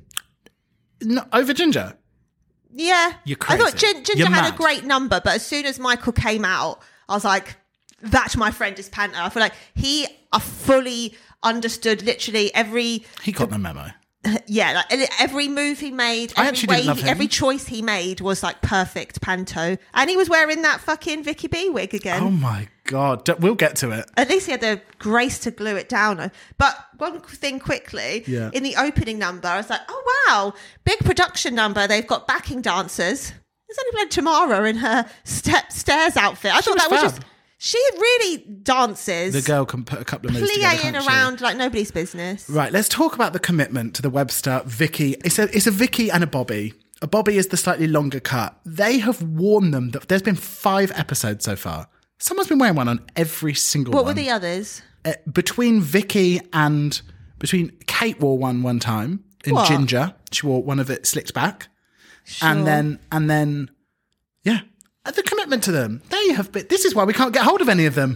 no, over Ginger. Yeah, You're I thought crazy. Gin- Ginger You're had mad. a great number, but as soon as Michael came out, I was like, "That's my friend is Panto." I feel like he uh, fully understood literally every He got the memo. yeah, like every move he made, I every actually way, didn't love he- him. every choice he made was like perfect Panto, and he was wearing that fucking Vicky B wig again. Oh my god, D- we'll get to it. At least he had the grace to glue it down. But one thing quickly, Yeah. in the opening number, I was like, oh, wow, big production number. They've got backing dancers. There's only been Tamara in her step stairs outfit. I thought was that was fab. just, she really dances. The girl can put a couple of moves together, plie-ing can't she? around like nobody's business. Right, let's talk about the commitment to the Webster Vicky. It's a it's a Vicky and a Bobby. A Bobby is the slightly longer cut. They have worn them. That there's been five episodes so far. Someone's been wearing one on every single What one. were the others? Uh, between Vicky and between Kate wore one one time in What? Ginger. She wore one of it slicked back, and Sure. then and then yeah, Uh, the commitment to them. They have been. This is why we can't get hold of any of them.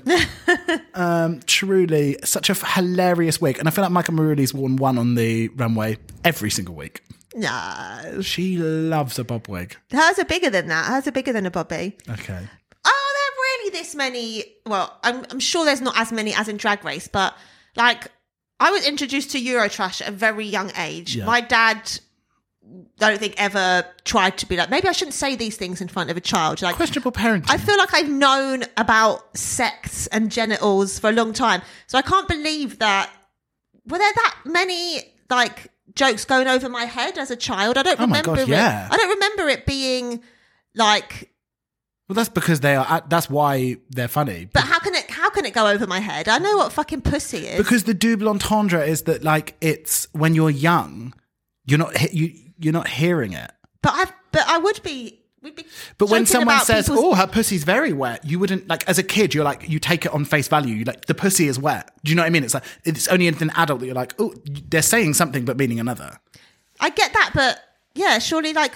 um, truly, such a f- hilarious wig, and I feel like Michael Maruli's worn one on the runway every single week. No. She loves a bob wig. Hers are bigger than that. Hers are bigger than a Bobby. Okay. Are there really this many? Well, I'm, I'm sure there's not as many as in Drag Race, but like I was introduced to Eurotrash at a very young age. Yeah. My dad, I don't think ever tried to be like, maybe I shouldn't say these things in front of a child. Like, Questionable parenting. I feel like I've known about sex and genitals for a long time. So I can't believe that. Were there that many like jokes going over my head as a child? I don't Oh my remember God, it. yeah. I don't remember it being like. Well, that's because they are. That's why they're funny. But how can it? How can it go over my head? I know what fucking pussy is. Because the double entendre is that like it's when you're young, you're not he- you you're not hearing it. but I. But I would be. We'd be. But when joking someone about says, people's- "Oh, her pussy's very wet," you wouldn't like as a kid. You're like you take it on face value. You like the pussy is wet. Do you know what I mean? It's like it's only an adult that you're like, "Oh, they're saying something but meaning another." I get that, but yeah, surely like.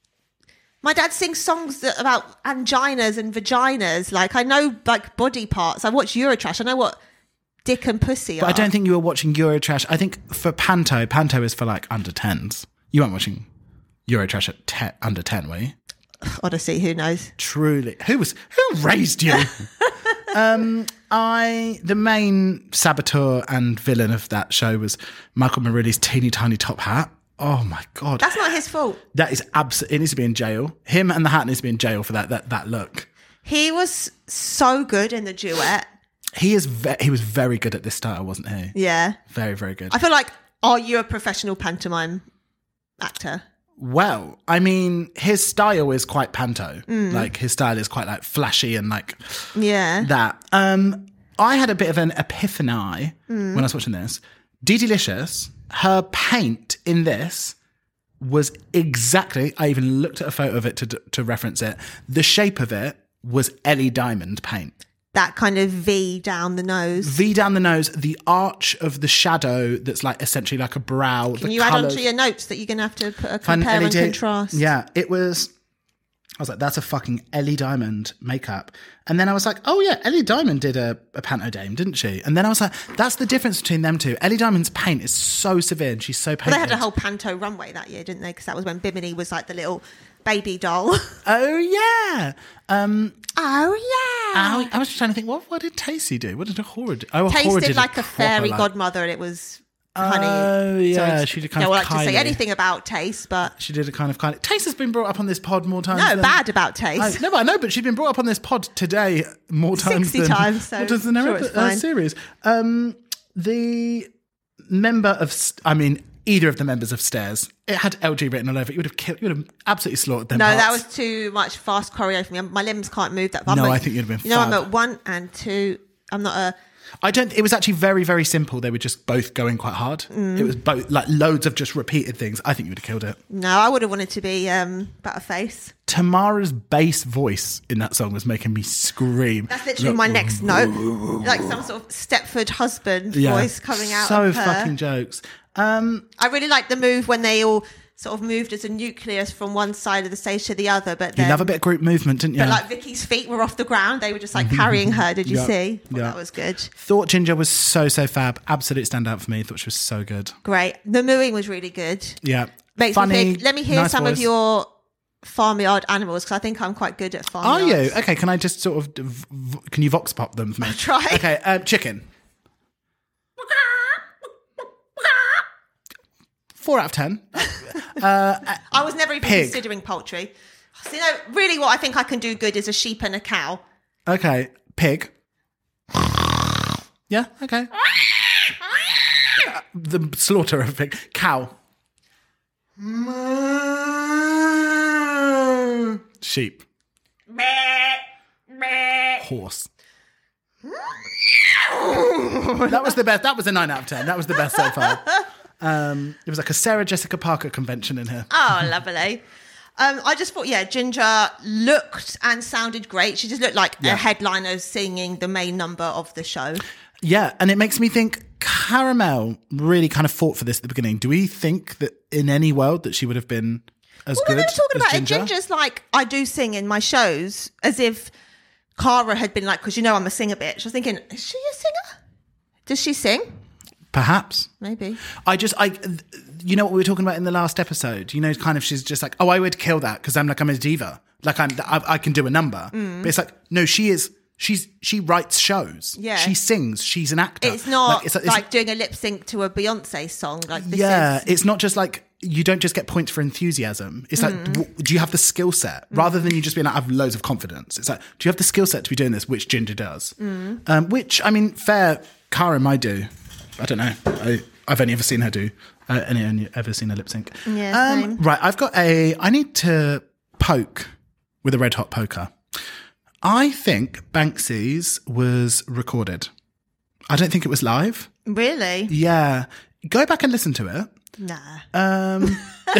My dad sings songs that, about anginas and vaginas. Like I know like body parts. I watch Eurotrash. I know what dick and pussy But are. I don't think you were watching Eurotrash. I think for Panto, Panto is for like under tens. You weren't watching Eurotrash at te- under ten, were you? Honestly, who knows? Truly, who was who raised you? um, I the main saboteur and villain of that show was Michael Maruli's teeny tiny top hat. Oh my god, That's not his fault. that is absolutely. It needs to be in jail. Him and the hat needs to be in jail for that that that look. He was so good in the duet. He is. Ve- he was very good at this style, wasn't he? Yeah. Very very good. I feel like, are you a professional pantomime actor? well. I mean, his style is quite panto. Like, his style is quite, like, flashy and, like, Yeah. that. Um, I had a bit of an epiphany when I was watching this. Dee Delicious, her paint in this was exactly, I even looked at a photo of it to to reference it, the shape of it was Ellie Diamond paint. That kind of V down the nose. V down the nose, the arch of the shadow that's like essentially like a brow. Can the you add colours, onto your notes that you're going to have to put a Fun compare L E and D. contrast? Yeah, it was, I was like, that's a fucking Ellie Diamond makeup. And then I was like, oh yeah, Ellie Diamond did a, a Panto Dame, didn't she? And then I was like, that's the difference between them two. Ellie Diamond's paint is so severe and she's so painted. Well, they had a whole Panto runway that year, didn't they? Because that was when Bimini was like the little baby doll. Oh yeah. Um, Oh, yeah. I, I was just trying to think, what, what did Tacey do? What did Ahura do? Oh, Ahura Tasted did like a proper, fairy like- godmother, and it was honey. Oh, yeah, So she did kind I of don't like to say Kylie. anything about taste, but She did a kind of kind of. Taste has been brought up on this pod more times. no, than, bad about taste. I, no, but I know, but she's been brought up on this pod today more times sixty than times, so more times than I'm our sure it's uh, fine. series. Um, the member of, St- I mean, either of the members of Stairs, it had L G written all over it. You would have killed, you would have absolutely slaughtered them. No, that parts. was too much fast choreo for me. My limbs can't move that far. No, I'm I at- think you'd have been You know, I'm fab. at one and two. I'm not a. I don't. It was actually very, very simple. They were just both going quite hard. Mm. It was both like loads of just repeated things. I think you would have killed it. No, I would have wanted to be um, Butterface. Tamara's bass voice in that song was making me scream. That's literally my next note. Like some sort of Stepford husband Yeah. voice coming out So of her. fucking jokes. Um, I really like the move when they all sort of moved as a nucleus from one side of the stage to the other. But you then, love a bit of group movement, didn't you? but like Vicky's feet were off the ground. They were just like carrying her. Did you Yeah. see? Well, Yeah. That was good. Thought Ginger was so, so fab. Absolute standout for me. Thought she was so good. Great. The mooing was really good. Yeah. Makes Funny. me think, let me hear nice some voice. of your farmyard animals because I think I'm quite good at Are farmyard. you? Okay, can I just sort of, v- v- can you vox pop them for me? I'll try. Okay, um, chicken. Four out of ten. I was never even Pig. considering poultry. So, you know, really what I think I can do good is a sheep and a cow. Okay, pig. Yeah, okay. The slaughter of a pig. Cow. Sheep. Horse. That was the best. That was a nine out of ten. That was the best so far. Um, it was like a Sarah Jessica Parker convention in here. Oh, lovely. Um, I just thought, yeah, Ginger looked and sounded great. She just looked like Yeah. a headliner singing the main number of the show. Yeah, and it makes me think Caramel really kind of fought for this at the beginning. Do we think that in any world that she would have been as Well, good when they were talking as about Ginger? it, Ginger's like, I do sing in my shows, as if Cara had been like, because you know I'm a singer bitch. I was thinking, is she a singer? Does she sing? Perhaps. Maybe. I just, I, you know what we were talking about in the last episode? You know, kind of, she's just like, oh, I would kill that because I'm like, I'm a diva. Like, I'm, I, I can do a number. Mm. But it's like, no, she is, she's, she writes shows. Yeah. She sings. She's an actor. It's not Like, it's- it's- like doing a lip sync to a Beyonce song. Like this yeah, is, it's not just like you don't just get points for enthusiasm. It's like, Mm. w- do you have the skill set rather than you just being like, I have loads of confidence? It's like, do you have the skill set to be doing this? Which Ginger does. Mm. Um, which I mean, fair. Karen might do. I don't know. I, I've only ever seen her do. Uh, only, only ever seen her lip sync. Yeah, same. Um, right. I've got a. I need to poke with a red hot poker. I think Banksy's was recorded. I don't think it was live. really? Yeah. Go back and listen to it. Nah. Um,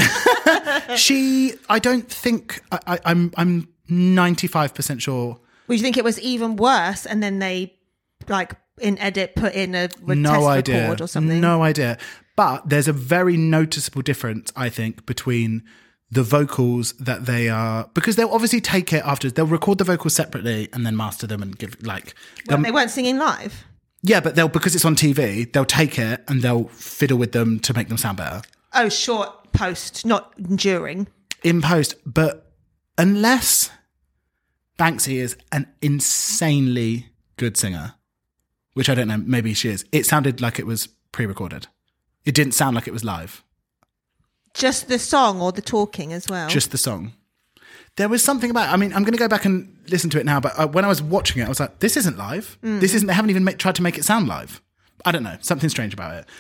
she, I don't think, I, I, I'm, I'm ninety-five percent sure. Would you think it was even worse and then they, like, in edit, put in a re- No test idea. record or something? No idea. But there's a very noticeable difference, I think, between the vocals that they are, because they'll obviously take it after, they'll record the vocals separately and then master them and give, like, Well, um, they weren't singing live. yeah, but they'll, because it's on T V, they'll take it and they'll fiddle with them to make them sound better. Oh, short post, not during. In post, but unless Banksy is an insanely good singer, which I don't know, maybe she is, it sounded like it was pre-recorded. It didn't sound like it was live, Just the song or the talking as well? just the song. There was something about, I mean, I'm going to go back and listen to it now, but uh, when I was watching it, I was like, this isn't live. This isn't, they haven't even ma- tried to make it sound live. I don't know, something strange about it.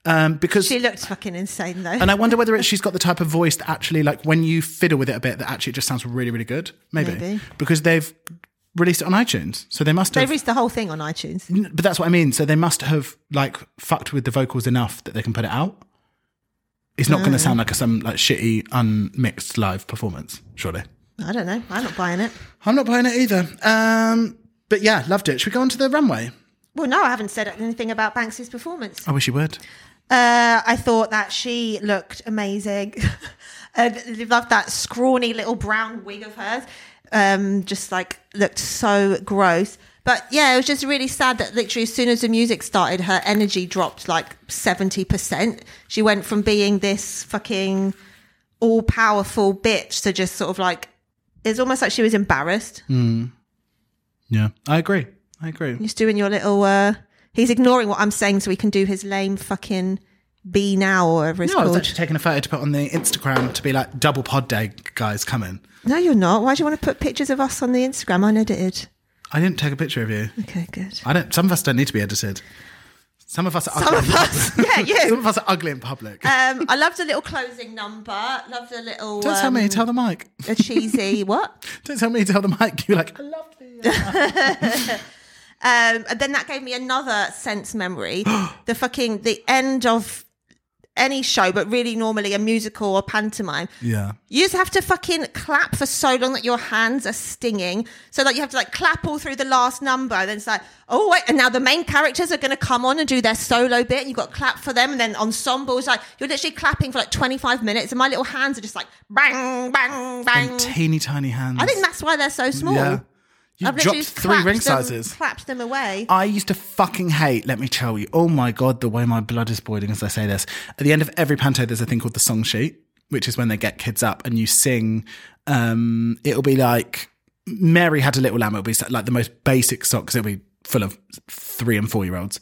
Um, because She looked fucking insane though. and I wonder whether it's, she's got the type of voice that actually, like, when you fiddle with it a bit, that actually just sounds really, really good. Maybe, Maybe. because they've released it on iTunes, so they must They have. released the whole thing on iTunes. But that's what I mean. So they must have like fucked with the vocals enough that they can put it out. It's not going to sound like a, some like shitty unmixed live performance, surely. I don't know. I'm not buying it. I'm not buying it either. Um, but yeah, loved it. Should we go on to the runway? Well, no, I haven't said anything about Banksy's performance. I wish you would. Uh, I thought that she looked amazing. I loved that scrawny little brown wig of hers. Um, just like looked so gross. But yeah, it was just really sad that literally as soon as the music started, her energy dropped like seventy percent. She went from being this fucking all powerful bitch to just sort of like, it's almost like she was embarrassed. Mm. Yeah, I agree. I agree. He's doing your little, uh, he's ignoring what I'm saying so he can do his lame fucking Be Now or whatever it's No, I was called. actually taking a photo to put on the Instagram to be like, double pod day, guys, coming. No, you're not. Why do you want to put pictures of us on the Instagram unedited? I didn't take a picture of you. Okay, good. I don't. Some of us don't need to be edited. Some of us are Some ugly. of us, yeah, you. Some of us are ugly in public. Um, I loved the little closing number. Loved the little. Don't tell me. um, Tell the mic. A cheesy what? Don't tell me. Tell the mic. You're like, I loved the. Um, and then that gave me another sense memory. the fucking the end of any show, but really normally a musical or pantomime. Yeah. You just have to fucking clap for so long that your hands are stinging. So that you have to like clap all through the last number. And then it's like, oh wait, and now the main characters are going to come on and do their solo bit. And you've got to clap for them. And then ensembles, like you're literally clapping for like twenty-five minutes. And my little hands are just like bang, bang, bang. And teeny tiny hands. I think that's why they're so small. Yeah. You I've literally dropped just three clapped ring them- sizes. Clapped them away. I used to fucking hate, let me tell you, oh my God, the way my blood is boiling as I say this. At the end of every panto, there's a thing called the song sheet, which is when they get kids up and you sing. Um, it'll be like, Mary Had a Little Lamb. It'll be like the most basic song because it'll be full of three and four year olds.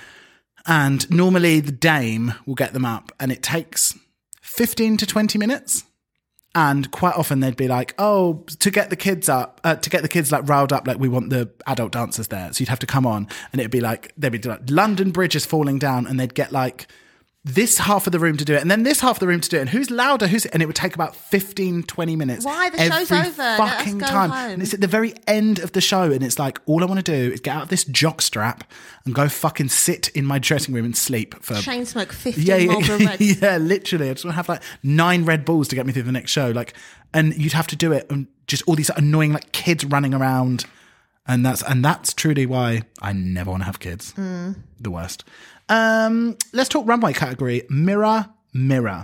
And normally the dame will get them up and it takes fifteen to twenty minutes. And quite often they'd be like, oh, to get the kids up, uh, to get the kids like riled up, like we want the adult dancers there. So you'd have to come on and it'd be like, they'd be like, London Bridge is falling down, and they'd get like this half of the room to do it and then this half of the room to do it. And who's louder? Who's, and it would take about fifteen, twenty minutes. Why? The every show's over. Let us fucking go time. home. And it's at the very end of the show. And it's like, all I want to do is get out of this jock strap and go fucking sit in my dressing room and sleep for Chain smoke fifteen yeah, yeah, Marlboro Reds. yeah, literally. I just want to have like nine Red Bulls to get me through the next show. Like, and you'd have to do it, and just all these annoying like kids running around, and that's and that's truly why I never want to have kids. Mm. The worst. Um, let's talk runway category. Mirror, mirror.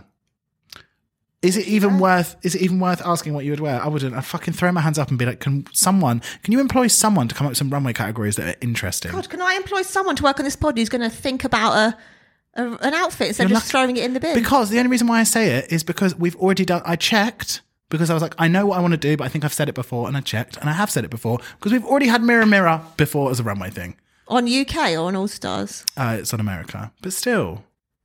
Is it even worth? Is it even worth asking what you would wear? I wouldn't. I'd fucking throw my hands up and be like, "Can someone? Can you employ someone to come up with some runway categories that are interesting?" God, can I employ someone to work on this pod who's going to think about a, a an outfit instead You're of just lucky- throwing it in the bin? Because the only reason why I say it is because we've already done. I checked because I was like, I know what I want to do, but I think I've said it before, and I checked, and I have said it before because we've already had mirror, mirror before as a runway thing. On U K or on All Stars? Uh, it's on America, but still.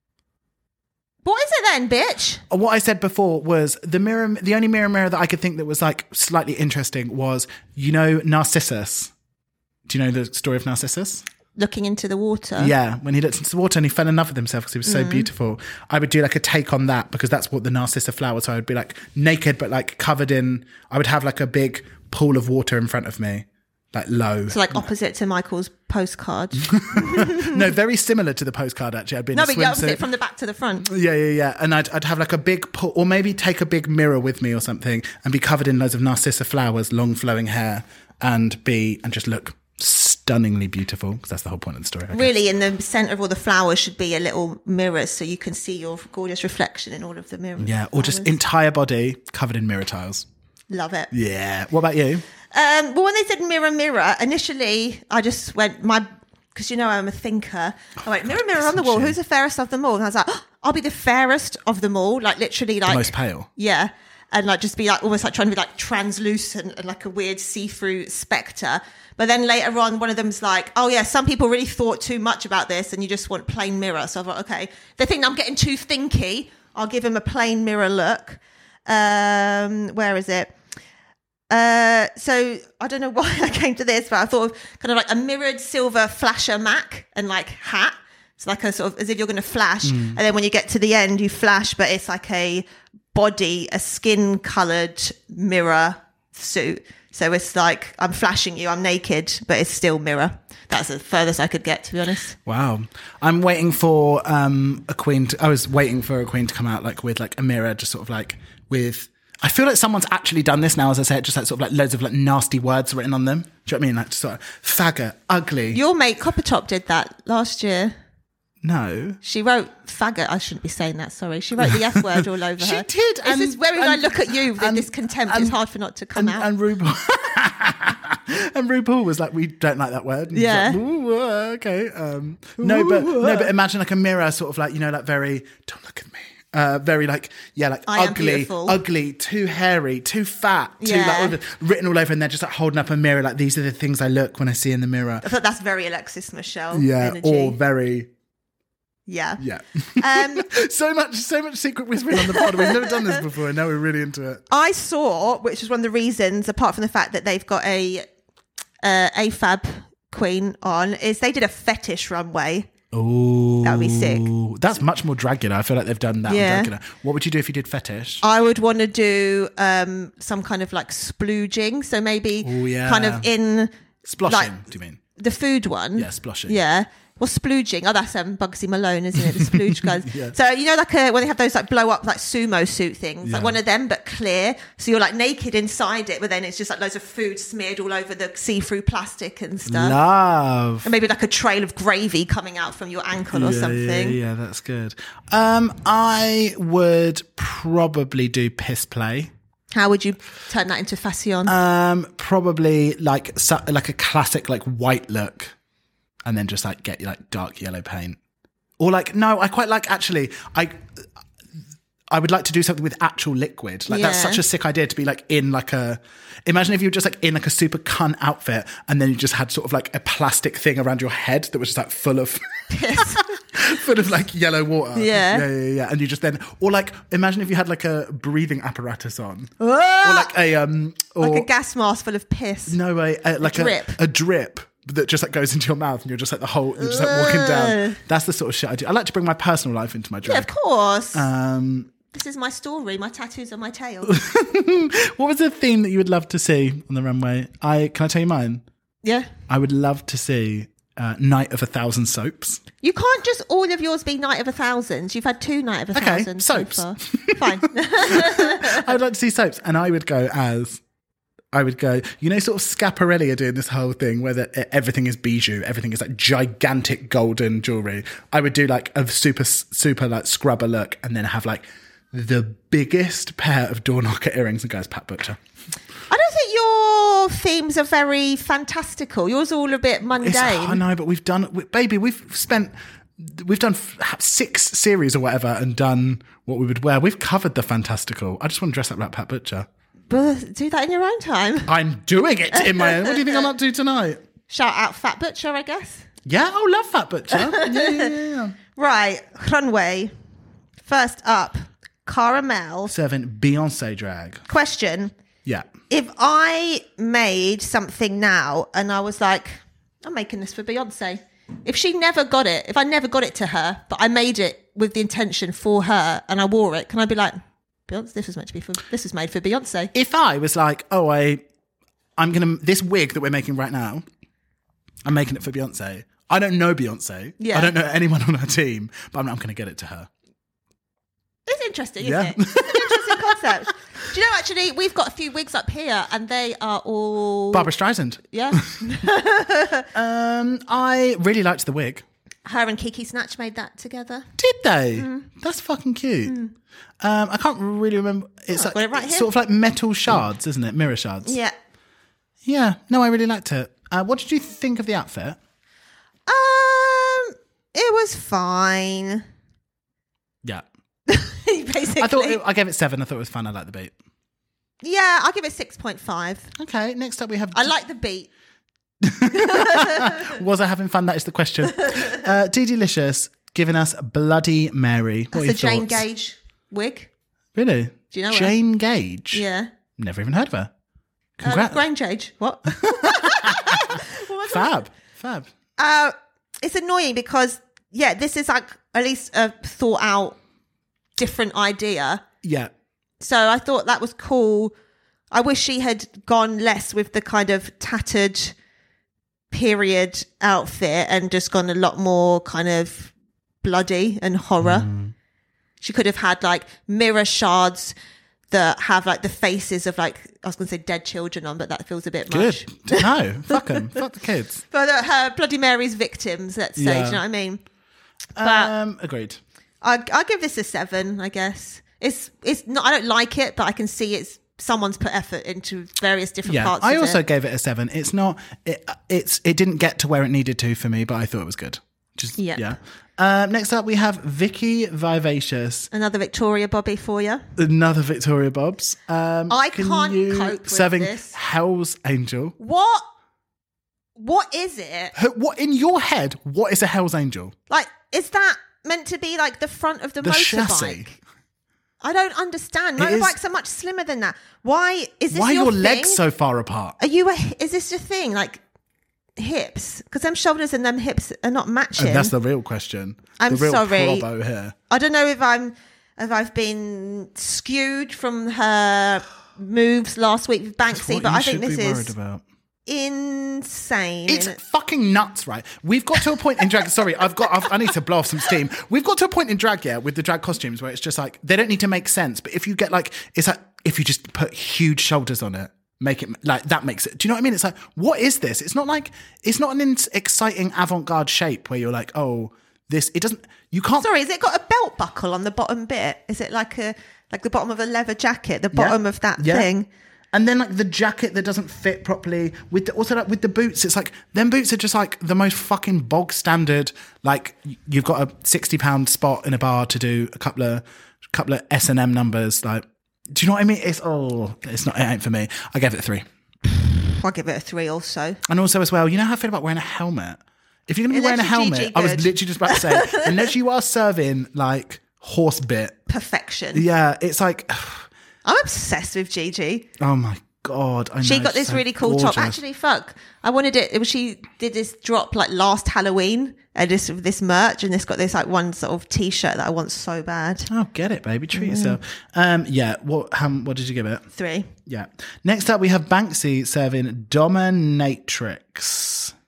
What is it then, bitch? What I said before was the mirror. The only mirror, mirror that I could think that was like slightly interesting was, you know, Narcissus. Do you know the story of Narcissus? Looking into the water. Yeah, when he looked into the water and he fell in love with himself because he was so beautiful. I would do like a take on that because that's what the Narcissa flower. So I would be like naked, but like covered in. I would have like a big pool of water in front of me, like low. So like opposite to Michael's postcard. No, very similar to the postcard actually. I'd be in no, a but the opposite swimsuit. from the back to the front. Yeah, yeah, yeah. And I'd I'd have like a big pool, or maybe take a big mirror with me or something, and be covered in loads of Narcissa flowers, long flowing hair, and be and just look stunningly beautiful because that's the whole point of the story. I guess. Really, in the centre of all the flowers should be a little mirror so you can see your gorgeous reflection in all of the mirrors. Yeah, or just entire body covered in mirror tiles. Love it. Yeah. What about you? Um, well, when they said mirror, mirror, initially I just went, my, because you know I'm a thinker. I went, mirror, mirror on the wall, Isn't she? who's the fairest of them all? And I was like, oh, I'll be the fairest of them all. Like literally like. Most pale. Yeah. And like just be like almost like trying to be like translucent and like a weird see-through spectre. But then later on, one of them's like, oh yeah, some people really thought too much about this and you just want plain mirror. So I thought, okay, they think I'm getting too thinky. I'll give him a plain mirror look. Um, where is it? Uh, so I don't know why I came to this, but I thought of kind of like a mirrored silver flasher Mac and like hat. It's like a sort of, as if you're going to flash. Mm. And then when you get to the end, you flash, but it's like a body, a skin coloured mirror suit. So it's like, I'm flashing you, I'm naked, but it's still mirror. That's the furthest I could get, to be honest. Wow. I'm waiting for um, a queen to, I was waiting for a queen to come out like with like a mirror, just sort of like with, I feel like someone's actually done this now, as I say it, just like sort of like loads of like nasty words written on them. Do you know what I mean? Like just sort of faggot, ugly. Your mate Coppertop did that last year. No. She wrote faggot. I shouldn't be saying that, sorry. She wrote the F word all over She her. did, It's and- just when and- I look at you with and- this contempt, and- it's hard for not to come And, out. and RuPaul, and RuPaul was like, we don't like that word. And he was Yeah. like, "Ooh, uh, okay. Um, no, but no, but imagine like a mirror, sort of like, you know, like very, don't look at me. Uh, very like, yeah, like I am ugly, beautiful. ugly, too hairy, too fat, too Yeah. like all the, written all over, and they're just like holding up a mirror. Like, these are the things I look when I see in the mirror. I thought that's very Alexis Michelle Yeah, energy. or very, yeah. yeah. Um, so much, so much secret whispering on the pod. We've never done this before, and now we're really into it. I saw, which is one of the reasons, apart from the fact that they've got a uh, A F A B queen on, is they did a fetish runway. Oh, That would be sick. That's much more Dragula. I feel like they've done that Yeah. on Dragula. What would you do if you did fetish? I would want to do um, some kind of like splooging. So maybe Oh, yeah. kind of in Sploshing, like- do you mean? the food one. Yeah, sploshing. Yeah. Well, splooging. Oh, that's um, Bugsy Malone, isn't it? The splooge guys. Yeah. So, you know, like a, when they have those like blow up like sumo suit things, Yeah. like one of them, but clear. So you're like naked inside it, but then it's just like loads of food smeared all over the see-through plastic and stuff. Love. And maybe like a trail of gravy coming out from your ankle or yeah, something. Yeah, yeah, that's good. Um, I would probably do piss play. How would you turn that into fashion? Um, probably like so, like a classic like white look, and then just like get like dark yellow paint, or like no, I quite like actually I. I would like to do something with actual liquid. Like that's Yeah. such a sick idea to be like in like a, imagine if you were just like in like a super cunt outfit and then you just had sort of like a plastic thing around your head that was just like full of, full of like yellow water. Yeah. Yeah, yeah, yeah. And you just then, or like, imagine if you had like a breathing apparatus on. Ah! Or like a, um, or like a gas mask full of piss. no way, uh, like a drip. A, drip that just like goes into your mouth and you're just like the whole, you're just like walking down. That's the sort of shit I do. I like to bring my personal life into my drag. Yeah, of course. Um, This is my story. My tattoos on my tail. what was the theme that you would love to see on the runway? I can I tell you mine? Yeah. I would love to see uh, Night of a Thousand Soaps. You can't just all of yours be Night of a Thousand. You've had two Night of a Okay, Thousand soaps. so far. Fine. I would like to see soaps, and I would go as. I would go, you know, sort of Schiaparelli are doing this whole thing where the, everything is bijou, everything is like gigantic golden jewelry. I would do like a super, super like scrubber look and then have like the biggest pair of door knocker earrings and go as Pat Butcher. I don't think your themes are very fantastical. Yours are all a bit mundane. It's, I know, but we've done, we, baby, we've spent, we've done f- six series or whatever and done what we would wear. We've covered the fantastical. I just want to dress up like Pat Butcher. But do that in your own time. I'm doing it in my own. What do you think I'm up to tonight? Shout out Fat Butcher, I guess. Yeah, oh, love Fat Butcher. Yeah, yeah, yeah, yeah. Right, runway. First up, Caramel. Seven, Beyonce drag. Question. Yeah. If I made something now and I was like, I'm making this for Beyonce. If she never got it, if I never got it to her, but I made it with the intention for her and I wore it, can I be like, Beyonce, this was meant to be for, this was made for Beyonce? If I was like, oh, I, I'm going to, this wig that we're making right now, I'm making it for Beyonce. I don't know Beyonce. Yeah. I don't know anyone on her team, but I'm, I'm going to get it to her. It's interesting, isn't Yeah. it? It's an interesting concept. Do you know, actually, we've got a few wigs up here and they are all... Barbara Streisand. Yeah. Um, I really liked the wig. Her and Kiki Snatch made that together. Did they? Mm. That's fucking cute. Um, I can't really remember. It's, I've like, got it right it's here. sort of like metal shards, isn't it? Mirror shards. Yeah. Yeah. No, I really liked it. Uh, what did you think of the outfit? Um, it was fine. Yeah. Basically. I thought it, I gave it seven. I thought it was fun. I liked the beat. Yeah, I'll give it six point five. Okay. Next up, we have. I like the beat. Was I having fun? That is the question. Uh, D Delicious giving us Bloody Mary. What That's are a your Jane thoughts? Gage wig. Really? Do you know her? Jane Gage? Yeah. Never even heard of her. Uh, Congrats. Grange Age. What? What was Fab. Fab. Uh, it's annoying because yeah, this is like at least a thought out different idea. Yeah. So I thought that was cool. I wish she had gone less with the kind of tattered period outfit and just gone a lot more kind of bloody and horror. Mm. She could have had like mirror shards that have like the faces of like, I was going to say dead children on, but that feels a bit much. Good. No, fuck them. Fuck the kids. But uh, her Bloody Mary's victims, let's say, Yeah. do you know what I mean? But Um, agreed. I, I'll give this a seven, I guess. It's it's not. I don't like it, but I can see it's someone's put effort into various different Yeah, parts. I of also it. gave it a seven. It's not. It, it's. It didn't get to where it needed to for me, but I thought it was good. Just Yeah. yeah. Uh, next up, we have Vicky Vivacious, Another Victoria Bobby for you. another Victoria Bobs. Um, I can can't you- cope with serving this. Hell's Angel. What? What is it? Who- What in your head? What is a Hell's Angel? Like, is that meant to be like the front of the, The motorbike? chassis. I don't understand. It is- Motorbikes are much slimmer than that. Why is this Why are your your thing? legs so far apart? Are you a? Is this your thing? Like hips? Because them shoulders and them hips are not matching. And that's the real question. I'm the real sorry. probo here. I don't know if I'm if I've been skewed from her moves last week with That's Banksy, what but you I think should this be worried is about. insane. It's And- fucking nuts, right? We've got to a point in drag. Sorry, I've got. I've, I need to blow off some steam. We've got to a point in drag, yeah, with the drag costumes where it's just like they don't need to make sense. But if you get like, it's like if you just put huge shoulders on it, make it like that makes it. Do you know what I mean? It's like, what is this? It's not like it's not an in- exciting avant-garde shape where you're like, oh, this. It doesn't. You can't. Sorry, has it got a belt buckle on the bottom bit? Is it like a like the bottom of a leather jacket, the bottom of that Yeah. thing? And then like the jacket that doesn't fit properly with the, also like with the boots, it's like them boots are just like the most fucking bog standard. Like you've got a sixty pound spot in a bar to do a couple of couple of S and M numbers. Like, do you know what I mean? It's oh, it's not. It ain't for me. I gave it a three. I'll give it a three also. And also as well, you know how I feel about wearing a helmet. If you're going to be Unless wearing a you're G helmet, G I was good. literally just about to say, unless you are serving like horse bit. Perfection. Yeah, it's like, I'm obsessed with Gigi. oh my God. I know, She got it's this so really cool gorgeous. top. Actually, fuck. I wanted it. It was she did this drop like last Halloween and this this merch and this got this like one sort of t-shirt that I want so bad. Oh, get it, baby. Treat Mm. yourself. Um, yeah. What? How, what did you give it? Three. Yeah. Next up, we have Banksy serving Dominatrix.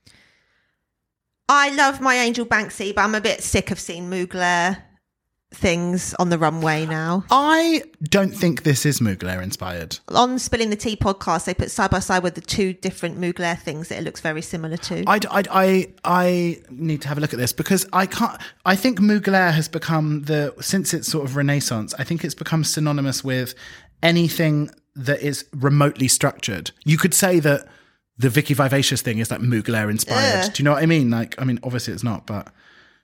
I love my Angel Banksy, but I'm a bit sick of seeing Mugler things on the runway now. I don't think this is Mugler inspired. On Spilling the Tea podcast, they put side by side with the two different Mugler things that it looks very similar to. I, I, I, I need to have a look at this because I can't. I think Mugler has become the since its sort of renaissance. I think it's become synonymous with anything that is remotely structured. You could say that the Vicky Vivacious thing is like Mugler inspired. Ugh. Do you know what I mean? Like, I mean, obviously it's not, but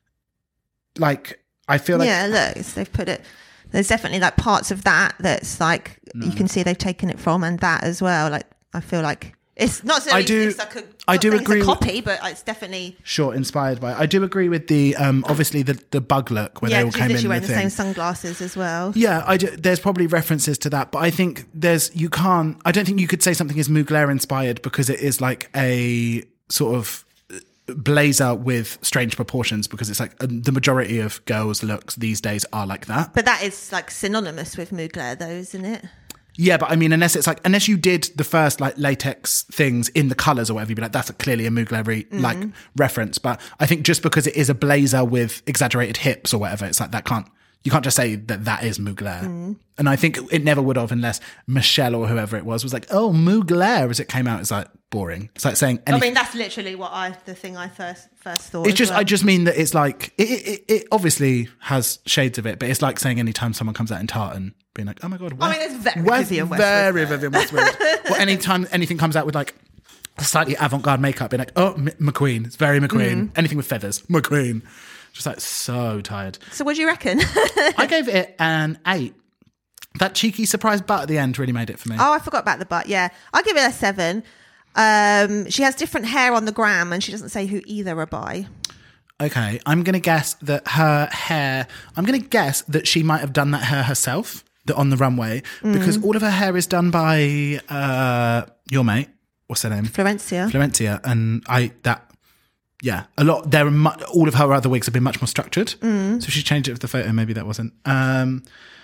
like, I feel like yeah, look, it's- they've put it. There's definitely like parts of that that's like you can see they've taken it from, and that as well. Like I feel like it's not. I do- It's like a, I not do saying it's agree a with- copy, but it's definitely. Sure, inspired by. I do agree with the um, obviously the the bug look where Yeah, they all she's came in literally the wearing the thing. same sunglasses as well. Yeah, I do, there's probably references to that, but I think there's you can't. I don't think you could say something is Mugler inspired because it is like a sort of blazer with strange proportions because it's like uh, the majority of girls' looks these days are like that. But that is like synonymous with Mugler, though, isn't it? Yeah, but I mean, unless it's like unless you did the first like latex things in the colors or whatever, you'd be like, that's clearly a Mugler re- like reference. But I think just because it is a blazer with exaggerated hips or whatever, it's like that can't you can't just say that that is Mugler. And I think it never would have unless Michelle or whoever it was was like, oh, Mugler as it came out. It's like boring. It's like saying I anything. mean, that's literally what I the thing I first first thought. It's as just, well. I just mean that it's like, it, it, it obviously has shades of it, but it's like saying anytime someone comes out in tartan, being like, oh my God, where, I mean, it's very where's Vivienne Westwood, very though. Vivienne Westwood. Or anytime anything comes out with like slightly avant-garde makeup, being like, oh, M- McQueen, it's very McQueen. Mm. Anything with feathers, McQueen. Just like so tired. So, what do you reckon? I gave it an eight. That cheeky surprise butt at the end really made it for me. Oh, I forgot about the butt. Yeah, I'll give it a seven. Um, she has different hair on the gram, and she doesn't say who either are by. Okay, I'm going to guess that her hair, I'm going to guess that she might have done that hair herself that on the runway because all of her hair is done by uh, your mate. What's her name? Florencia. Florencia. And I, that, yeah, a lot. There are mu- all of her other wigs have been much more structured. Mm. So she changed it for the photo. Maybe that wasn't. Um,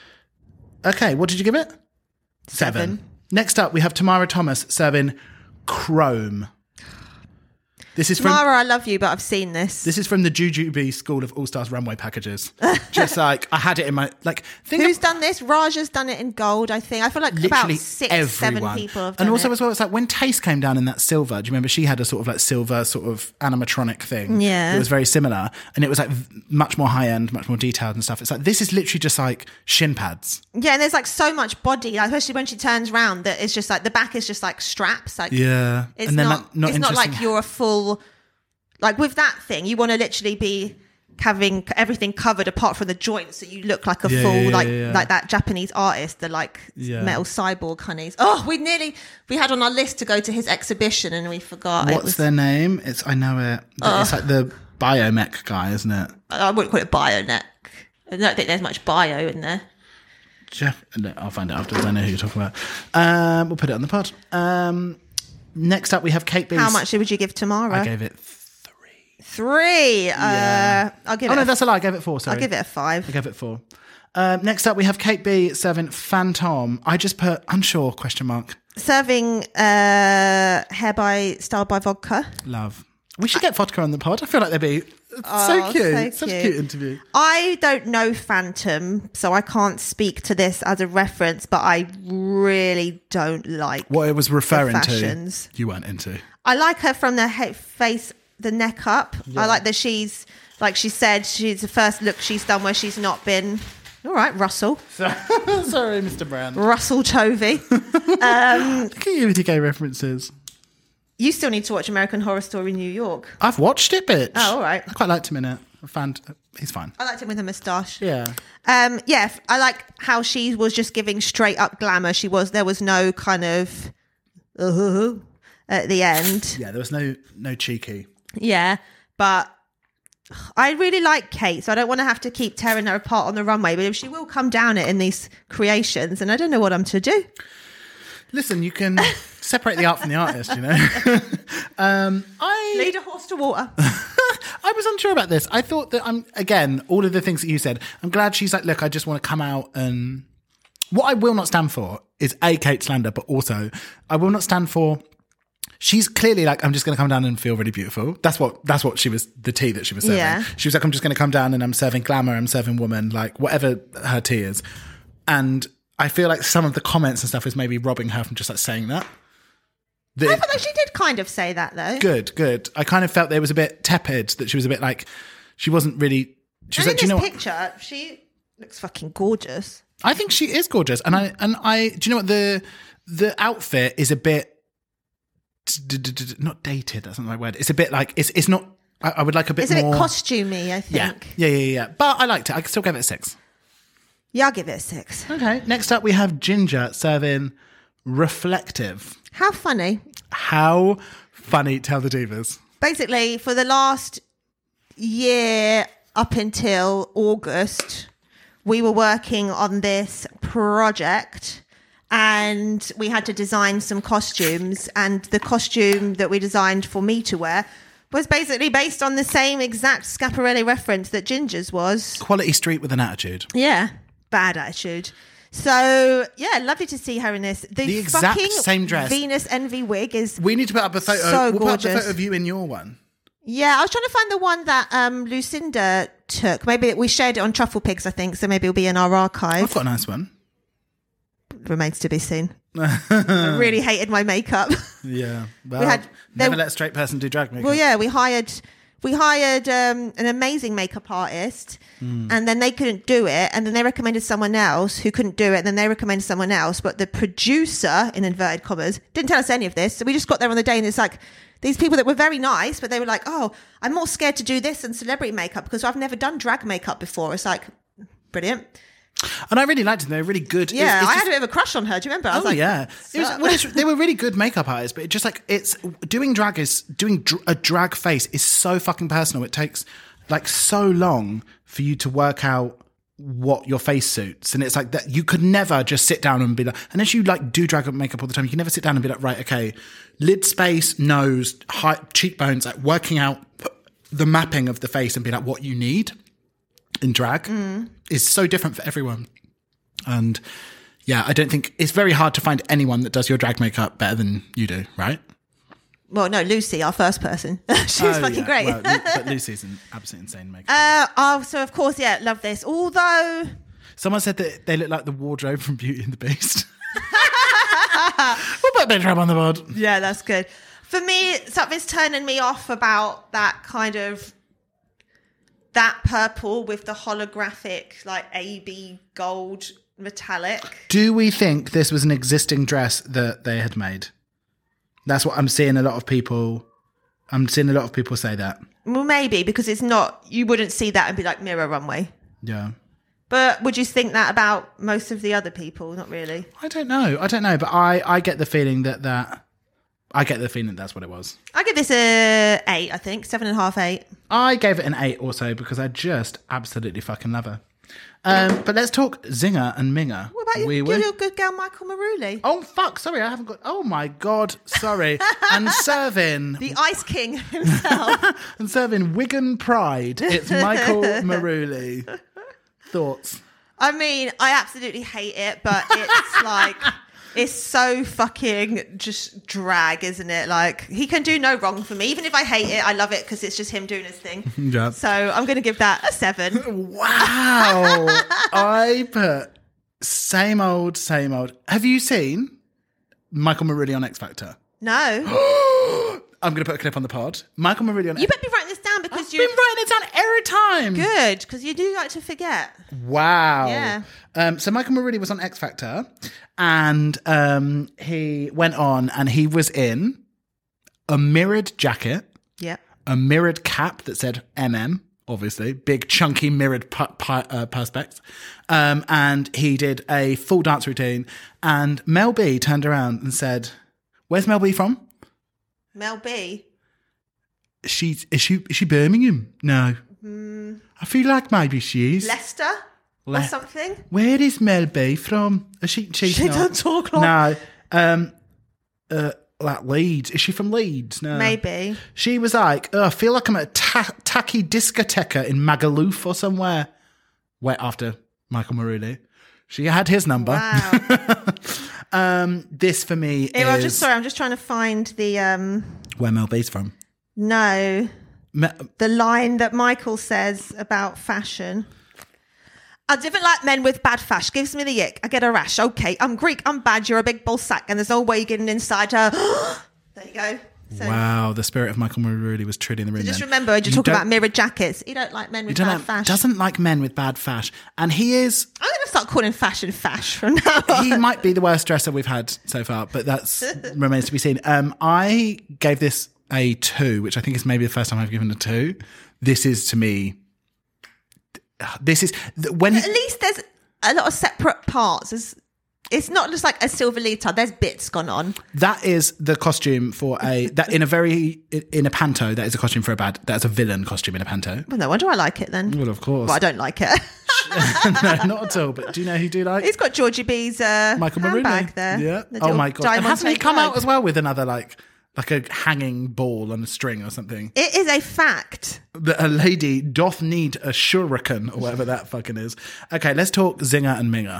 okay, what did you give it? Seven. Seven. Next up, we have Tamara Thomas serving Chrome. This is from Tamara, I love you, but I've seen this. This is from the Jujubee School of All Stars runway packages. Just like I had it in my like. Think Who's of, done this? Raja's done it in gold. I think I feel like about six, everyone. seven people have done And also it. as well, it's like when Taste came down in that silver. Do you remember she had a sort of like silver sort of animatronic thing? Yeah, it was very similar, and it was like much more high end, much more detailed and stuff. It's like this is literally just like shin pads. Yeah, and there's like so much body, like, especially when she turns round. That it's just like the back is just like straps. Like yeah, it's and then not. like, not it's not like interesting- you're a full. Like with that thing, you want to literally be having everything covered apart from the joints, so you look like a Yeah, full, yeah, like yeah, yeah. like that Japanese artist, the like Yeah. metal cyborg honeys. Oh, we nearly we had on our list to go to his exhibition and we forgot. It What's was, their name? It's I know it. It's like the biomech guy, isn't it? I wouldn't call it bioneck. I don't think there's much bio in there. Jeff, no, I'll find out afterwards. I know who you're talking about. Um, we'll put it on the pod. Um, next up, we have Kate Bees. How much would you give Tamara? I gave it three. Three. Yeah. Uh, I'll give Oh it. no, a, that's a lie. I gave it four. Sorry, I'll give it a five. I gave it four. Um, next up, we have Kate B serving Phantom. I just put unsure question mark. Serving uh, hair by style by vodka. Love. We should get vodka on the pod. I feel like they'd be Oh, so cute. so Such a cute. cute interview. I don't know Phantom, so I can't speak to this as a reference, but I really don't like What it was referring the to, fashions. you weren't into. I like her from the he- face, the neck up. I like that she's, like she said, she's the first look she's done where she's not been, all right, Russell. Sorry, Mister Brand. Russell Tovey. Look at you with your gay references. You still need to watch American Horror Story New York. I've watched it, bitch. Oh, all right. I quite liked him in it. I found he's fine. I liked him with a moustache. Yeah. Um, yeah, I like how she was just giving straight up glamour. She was, there was no kind of uh, at the end. Yeah, there was no no cheeky. Yeah, but I really like Kate, so I don't want to have to keep tearing her apart on the runway. But if she will come down it in these creations, and I don't know what I'm to do. Listen, you can separate the art from the artist, you know. um, I Lead a horse to water. I was unsure about this. I thought that I'm again all of the things that you said. I'm glad she's like, look, I just want to come out and what I will not stand for is a Kate slander, but also I will not stand for. She's clearly like, I'm just going to come down and feel really beautiful. That's what that's what she was, the tea that she was serving. Yeah. She was like, I'm just going to come down and I'm serving glamour, I'm serving woman, like whatever her tea is. And I feel like some of the comments and stuff is maybe robbing her from just like saying that. The- I felt like she did kind of say that though. good, good. I kind of felt there was a bit tepid, that she was a bit like, she wasn't really, she was And like, in do you this know what? picture, she looks fucking gorgeous. I think she is gorgeous. And I, and I, do you know what? The, the outfit is a bit, d- d- d- not dated, that's not the right word. It's a bit like, it's, it's not, I, I would like a bit It's a bit more. costumey, I yeah. think. Yeah, yeah, yeah, yeah. But I liked it. I still gave it a six. Yeah, I'll give it a six. Okay. Next up, we have Ginger serving Reflective. How funny. How funny, tell the divas. Basically, for the last year up until August, we were working on this project and we had to design some costumes. And the costume that we designed for me to wear was basically based on the same exact Schiaparelli reference that Ginger's was. Quality Street with an attitude. Yeah, bad attitude. So, yeah, lovely to see her in this. The, The exact fucking same dress. Venus Envy wig is... We need to put up a photo. So we'll put up the gorgeous. photo of you in your one. Yeah, I was trying to find the one that um, Lucinda took. Maybe we shared it on Truffle Pigs, I think, so maybe it'll be in our archive. I've got a nice one. Remains to be seen. I really hated my makeup. Yeah. Well, We had- never they- let a straight person do drag makeup. Well, yeah, we hired we hired um, an amazing makeup artist, Hmm. and then they couldn't do it, and then they recommended someone else who couldn't do it, and then they recommended someone else, but the producer, in inverted commas, didn't tell us any of this, so we just got there on the day, and it's like these people that were very nice, but they were like, oh, I'm more scared to do this than celebrity makeup because I've never done drag makeup before. It's like, brilliant. And I really liked them. They were really good. It's- Yeah, it's I just- had a bit of a crush on her. Do you remember? I was Oh like, yeah, it was, "Sup?" well, it's, they were really good makeup artists, but it just like it's doing drag is doing dr- a drag face is so fucking personal. It takes like so long for you to work out what your face suits, and it's like that you could never just sit down and be like, unless you like do drag makeup all the time, you can never sit down and be like, right, okay, lid space, nose, height, cheekbones, like working out the mapping of the face and be like what you need in drag mm. is so different for everyone. And yeah, I don't think it's very hard to find anyone that does your drag makeup better than you do, right? Well, no, Lucy, our first person. She was Oh, fucking yeah. great. Well, Lu- but Lucy's an absolutely insane makeup. uh, oh, so of course, yeah, love this. Although, Someone said that they look like the wardrobe from Beauty and the Beast. We'll put a bit of drum on the board. yeah, that's good. For me, something's turning me off about that kind of that purple with the holographic, like A B gold metallic. Do we think this was an existing dress that they had made? That's what I'm seeing a lot of people. I'm seeing a lot of people say that. Well, maybe because it's not. You wouldn't see that and be like Mirror Runway. Yeah. But would you think that about most of the other people? Not really. I don't know. I don't know. But I, I get the feeling that that. I get the feeling that's what it was. I give this a eight. I think seven and a half, eight. I gave it an eight also because I just absolutely fucking love her. Um, but let's talk Zinger and Minger. What about Wee your, wee. your good girl, Michael Maruli? Oh, fuck. Sorry, I haven't got... Oh, my God. Sorry. And serving... The Ice King himself. and serving Wigan Pride. It's Michael Maruli. Thoughts? I mean, I absolutely hate it, but it's like... It's so fucking just drag, isn't it? Like, he can do no wrong for me. Even if I hate it, I love it because it's just him doing his thing. Yeah. So I'm going to give that a seven. Wow. I put same old, same old. Have you seen Michael Maruli on X Factor? No. I'm going to put a clip on the pod. Michael Maruli on You better be writing this down because I've you're... been writing it down every time. Good, because you do like to forget. Wow. Yeah. Um, so Michael Maruli was on X Factor and um, he went on and he was in a mirrored jacket, Yeah. a mirrored cap that said M M, obviously, big chunky mirrored pu- pu- uh, perspex. Um, and he did a full dance routine and Mel B turned around and said, "Where's Mel B from?" Mel B. She's, is she, is she Birmingham? No. Mm. I feel like maybe she is. Leicester? Le- or something? Where is Mel B from? Is she, she's She not. don't talk like... No. Um, uh, like Leeds. Is she from Leeds? No. Maybe. She was like, oh, I feel like I'm at a ta- tacky discoteca in Magaluf or somewhere. Wait, after Michael Maruli. She had his number. Wow. um, this for me Here, is... I'm just sorry, I'm just trying to find the... um where Mel B's from. No. Me- The line that Michael says about fashion. I didn't like men with bad fash. Gives me the ick. I get a rash. Okay, I'm Greek. I'm bad. You're a big ball sack. And there's no way you're getting inside her. There you go. So, wow, the spirit of Michael Maruli was truly in the room. just then. remember, when you talk don't- about mirrored jackets, you don't like men you with don't bad like- fash. doesn't like men with bad fash. And he is... I'm going to start calling fashion fash from now on. He might be the worst dresser we've had so far, but that's remains to be seen. Um, I gave this a two, which I think is maybe the first time I've given a two. This is to me. This is when At least there's a lot of separate parts. It's, it's not just like a silver leotard. There's bits gone on. that is the costume for a that in a very in a panto. That is a costume for a bad. That's a villain costume in a panto. Well, no wonder I like it then. Well, of course. Well, I don't like it. No, not at all. But do you know who do like? He's got Georgie B's uh, Michael handbag Maruli. there. Yeah. The Oh little my god! And diamond hasn't he shaped come out bag. as well with another like like a hanging ball on a string or something? It is a fact. That a lady doth need a shuriken or whatever that fucking is. Okay, let's talk Zinger and Minger.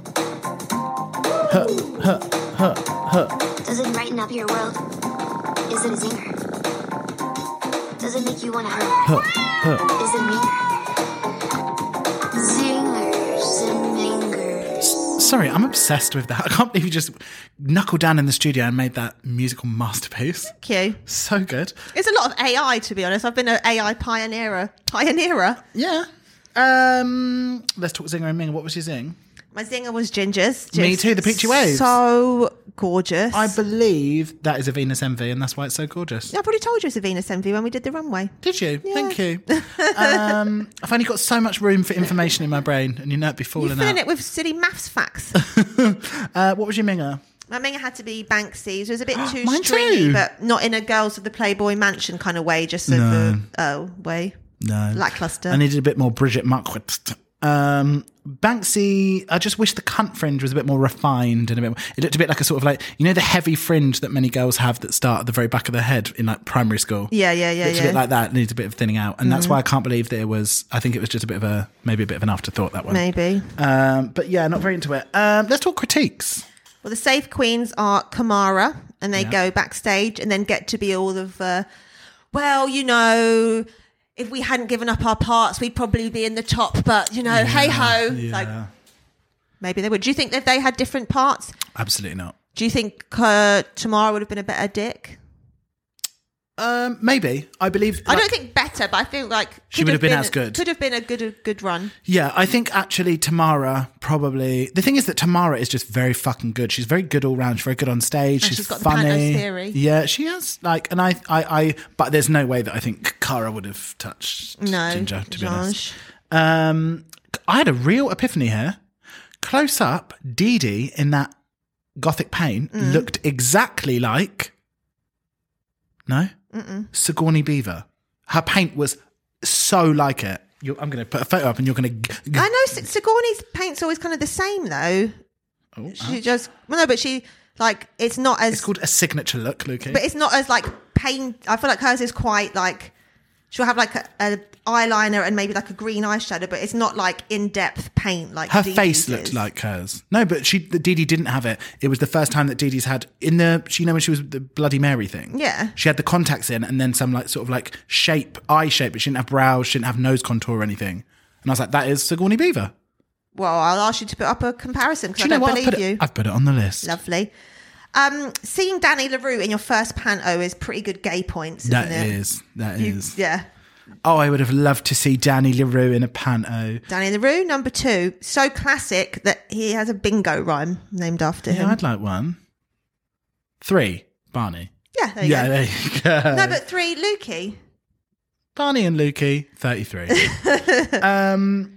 Huh, huh, huh, huh. Does it brighten up your world? Is it a zinger? Does it make you want to hurt? Huh, huh. Is it Minger? Zingers and mingers. Sorry, I'm obsessed with that. I can't believe you just knuckled down in the studio and made that musical masterpiece. Thank you. So good. It's a lot of A I, to be honest. I've been an A I pioneerer. Pioneerer. Yeah. Um, let's talk Zinger and Minger. What was she sing? My zinger was Ginger's. Just Me too, the Peachy Waves. So gorgeous. I believe that is a Venus Envy, and that's why it's so gorgeous. I probably told you it's a Venus Envy when we did the runway. Did you? Yeah. Thank you. Um, I've only got so much room for information in my brain, and you know it'd be You're falling filling out. it with silly maths facts. Uh, what was your Minger? My minger had to be Banksy's. It was a bit too Mine stringy, too. but not in a Girls of the Playboy Mansion kind of way, just in No. the oh way. No. Lackluster. I needed a bit more Bridget Marquardt Um, Banksy, I just wish the cunt fringe was a bit more refined and a bit more, it looked a bit like a sort of like, you know, the heavy fringe that many girls have that start at the very back of their head in like primary school. Yeah, yeah, yeah, It's yeah. a bit like that. It needs a bit of thinning out. And that's why I can't believe that it was, I think it was just a bit of a, maybe a bit of an afterthought, that one. Maybe. Um, but yeah, not very into it. Um, let's talk critiques. Well, the safe queens are Kamara, and they Yeah. go backstage and then get to be all of, uh, well, you know, if we hadn't given up our parts, we'd probably be in the top. But, you know, hey ho. Yeah. Like, maybe they would. Do you think that if they had different parts, Absolutely not. do you think uh, Tamara would have been a better dick? Um, maybe. I believe. I like- don't think better, but I feel like She could would have been as good. Could have been a good, a good run. Yeah, I think actually Tamara probably. The thing is that Tamara is just very fucking good. She's very good all round. She's very good on stage. And she's, she's got the funny. Panos theory. Yeah, she has. Like, and I, I, I. But there's no way that I think Cara would have touched No, Ginger. To be honest, Josh. um, I had a real epiphany here. Close up, Dee Dee in that gothic paint Mm. looked exactly like. No, Mm-mm. Sigourney Beaver. Her paint was so like it. You're, I'm going to put a photo up, and you're going to. I know Si- Sigourney's paint's always kind of the same though. Oh, She just well, no, but she like it's not as it's called a signature look, Lukey. but it's not as like paint. I feel like hers is quite like she'll have like a, a eyeliner and maybe like a green eyeshadow, but it's not like in depth paint like Her Dee face Dee's looked is. like hers. No, but she, the Dee Dee didn't have it. It was the first time that Dee Dee's had in the. You know when she was the Bloody Mary thing. Yeah. she had the contacts in, and then some like sort of like shape, eye shape, but she didn't have brows. She didn't have nose contour or anything. And I was like, that is Sigourney Beaver. Well, I'll ask you to put up a comparison Do because you I know don't what? I've believe put, you. it, I've put it on the list. Lovely. Um, seeing Danny LaRue in your first panto is pretty good gay points, isn't That it? is. That You- is. yeah. Oh, I would have loved to see Danny LaRue in a panto. Danny LaRue, number two. So classic that he has a bingo rhyme named after Yeah, him. I'd like one. Three, Barney. Yeah, there you Yeah, go. there you go. No, but three, Lukey. Barney and Lukey, thirty-three. um,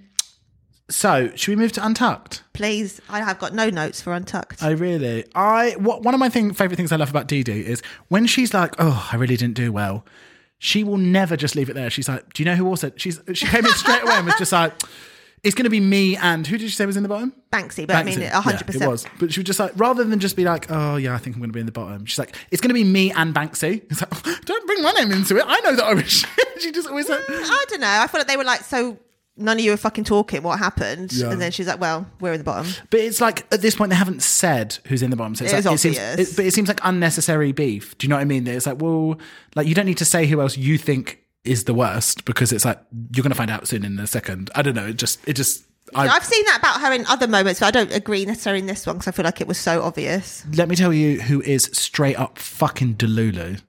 so, should we move to Untucked? Please, I have got no notes for Untucked. I really, I what one of my thing, favorite things I love about Dee Dee is when she's like, "Oh, I really didn't do well." She will never just leave it there. She's like, "Do you know who also?" She's she came in straight away and was just like, "It's going to be me and who did you say was in the bottom?" Banksy, but I mean, Banksy. a hundred Yeah, it percent. was. But she was just like, rather than just be like, "Oh yeah, I think I'm going to be in the bottom." She's like, "It's going to be me and Banksy." It's like, oh, "Don't bring my name into it. I know that I was." She just always like, I don't know. I feel like they were like, so none of you were fucking talking. What happened? Yeah. And then she's like, well, we're in the bottom. But it's like at this point they haven't said who's in the bottom. So it's It like is it seems, obvious. it, but it seems like unnecessary beef. Do you know what I mean? It's like, well, like you don't need to say who else you think is the worst because it's like you're going to find out soon in a second. I don't know. It just, it just. I, I've seen that about her in other moments, but I don't agree necessarily in this one because I feel like it was so obvious. let me tell you who is straight up fucking Delulu.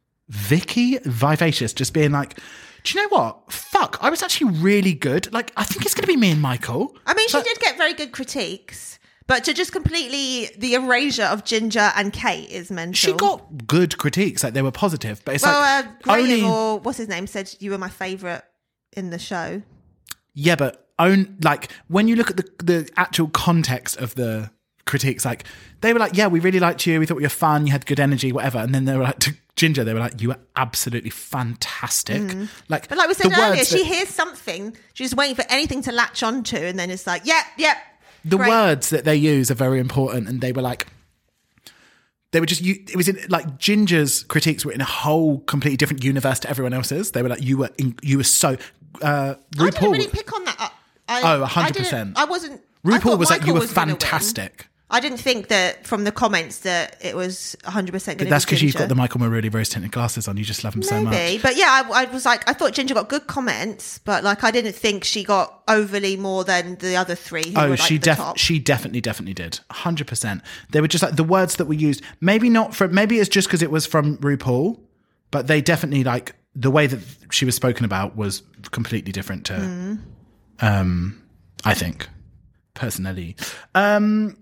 Vicky Vivacious just being like, do you know what? Fuck, I was actually really good. Like, I think it's going to be me and Michael. I mean, she But- did get very good critiques, but to just completely the erasure of Ginger and Kate is mental. She got good critiques, like they were positive, but it's well, like uh, Graham only or what's his name said you were my favourite in the show. yeah, but own like when you look at the the actual context of the critiques, like they were like, yeah, we really liked you, we thought you were fun, you had good energy, whatever, and then they were like to Ginger, they were like, you were absolutely fantastic. Like, Mm. But like we said the earlier, words she that- hears something, she's waiting for anything to latch onto, and then it's like, yep, yep. the great. words that they use are very important, and they were like. They were just, you, it was in, like Ginger's critiques were in a whole completely different universe to everyone else's. They were like, you were, in, you were so, uh, I didn't RuPaul. really pick on that. I, Oh, one I hundred didn't- percent. I wasn't. I RuPaul thought was like, Michael you were was gonna win. fantastic. I didn't think that from the comments that it was one hundred percent going But to be that's because you've Ginger. got the Michael Maruli rose tinted glasses on. You just love him so much. Maybe, but yeah, I, I was like, I thought Ginger got good comments, but like, I didn't think she got overly more than the other three. Who Oh, were, like, she the def- top. she definitely, definitely did. one hundred percent. They were just like the words that were used. Maybe not from, maybe it's just because it was from RuPaul, but they definitely like the way that she was spoken about was completely different to, Mm. um, I think, personally. Um,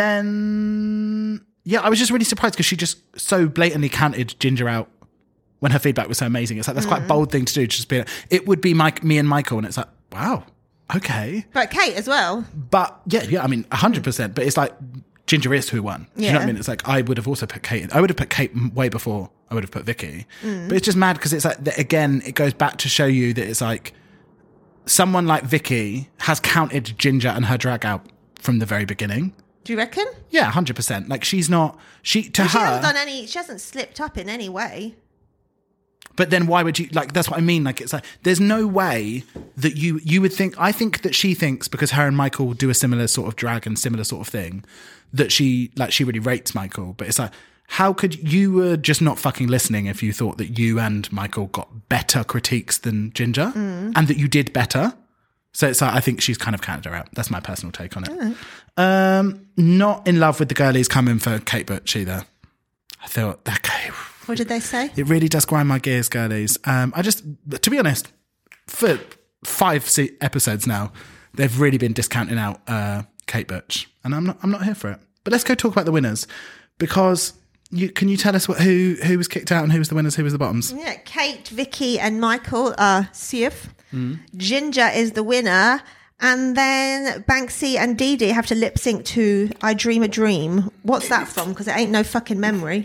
then, yeah, I was just really surprised because she just so blatantly counted Ginger out when her feedback was so amazing. It's like, that's quite a Mm. bold thing to do. To just be like, it would be Mike, me and Michael. And it's like, wow, okay. But Kate as well. But yeah, yeah, I mean, one hundred percent. But it's like Ginger is who won. Do you know what I Yeah. mean? It's like I would have also put Kate. I would have put Kate way before I would have put Vicky. Mm. But it's just mad because it's like, that, again, it goes back to show you that it's like someone like Vicky has counted Ginger and her drag out from the very beginning. Do you reckon? Yeah, one hundred percent. Like, she's not... She To Well, her... she hasn't done any. She hasn't slipped up in any way. But then why would you... Like, that's what I mean. Like, it's like, there's no way that you... You would think... I think that she thinks, because her and Michael do a similar sort of drag and similar sort of thing, that she... Like, she really rates Michael. But it's like, how could... You were just not fucking listening if you thought that you and Michael got better critiques than Ginger, Mm. and that you did better. So it's like, I think she's kind of counted her out. That's my personal take on it. Mm. Um, not in love with the girlies coming for Kate Butch either. I thought, okay... What did they say? It really does grind my gears, girlies. Um, I just, to be honest, for five se- episodes now, they've really been discounting out uh, Kate Butch, and I'm not, I'm not here for it. But let's go talk about the winners, because you can you tell us what who who was kicked out and who was the winners, who was the bottoms? Yeah, Kate, Vicky, and Michael are safe. Mm. Ginger is the winner, and then Banksy and Dee Dee have to lip sync to "I Dream a Dream." What's that from? Because it ain't no fucking memory.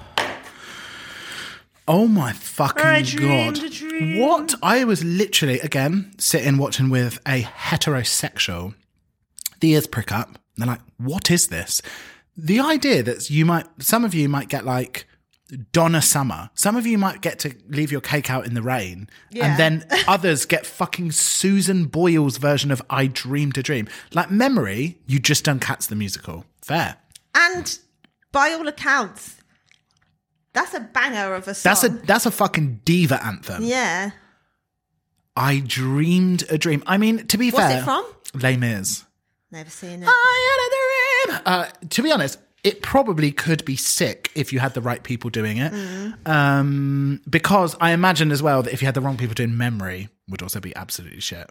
Oh my fucking I dreamed god! a dream. What I was literally again sitting watching with a heterosexual. The ears prick up. And they're like, "What is this?" The idea that you might, some of you might get like Donna Summer. Some of you might get to leave your cake out in the rain, Yeah. and then others get fucking Susan Boyle's version of "I Dreamed a Dream." Like memory, you just done Cats the musical. Fair. And by all accounts, that's a banger of a song. That's a that's a fucking diva anthem. yeah. I dreamed a dream. I mean, to be What's fair, it from? Les Mis. Never seen it. I had a dream. Uh, to be honest, it probably could be sick if you had the right people doing it. Mm. Um, because I imagine as well that if you had the wrong people doing memory, would also be absolutely shit.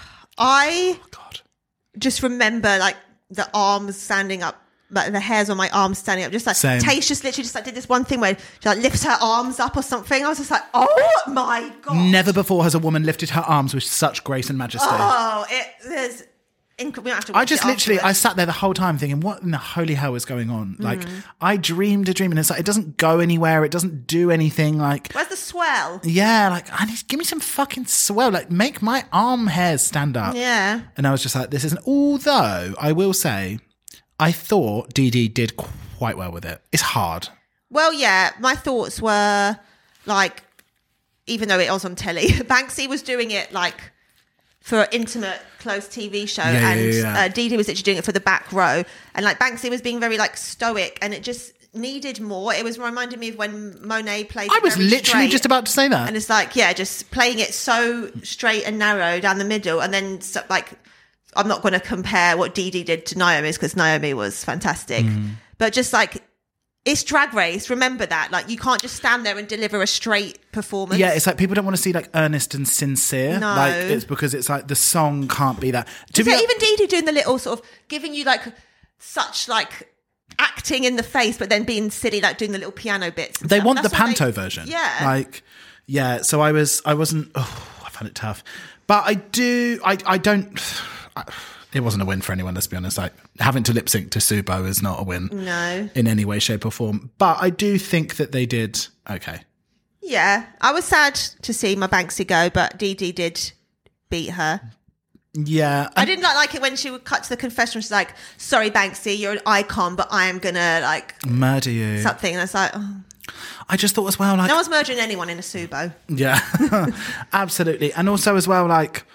I Oh, God. just remember like the arms standing up, like the hairs on my arms standing up. Just like Same. Tace just literally just like did this one thing where she like lifts her arms up or something. I was just like, oh my god! Never before has a woman lifted her arms with such grace and majesty. Oh, it there's. Inc- we don't have to watch I just it literally, I afterwards. sat there the whole time thinking, what in the holy hell is going on? Like, I dreamed a dream, and it's like, it doesn't go anywhere. It doesn't do anything. Like, Where's the swell? yeah, like, I need, give me some fucking swell. Like, make my arm hairs stand up. Yeah. And I was just like, this isn't. Although, I will say, I thought Dee Dee did quite well with it. It's hard. Well, yeah. My thoughts were like, even though it was on telly, Banksy was doing it like for an intimate, close T V show, Yeah, and yeah, yeah. Uh, Dee Dee was literally doing it for the back row, and like Banksy was being very like stoic, and it just needed more. It was reminding me of when Monet played. I it was very literally straight. just about to say that. And it's like, yeah, just playing it so straight and narrow down the middle. And then, so, like, I'm not going to compare what Dee Dee did to Naomi's because Naomi was fantastic. Mm. But just like, it's Drag Race. Remember that. Like, you can't just stand there and deliver a straight performance. Yeah, it's like people don't want to see like earnest and sincere. No. Like, it's because it's like the song can't be that. To So be even Dee Dee doing the little sort of giving you like such like acting in the face, but then being silly, like doing the little piano bits. and they stuff. want the That's what panto they- version. Yeah. Like, yeah. So I was, I wasn't, oh, I found it tough. But I do, I, I don't, I, it wasn't a win for anyone, let's be honest. Like, having to lip sync to Subo is not a win. No. In any way, shape, or form. But I do think that they did okay. Yeah, I was sad to see my Banksy go, but Dee Dee did beat her. Yeah. I didn't like, like it when she would cut to the confessional. She's like, "Sorry, Banksy, you're an icon, but I am gonna like murder you. something." And I was like, oh. I just thought as well, like, "No one's murdering anyone in a Subo." yeah, absolutely. And also as well, like,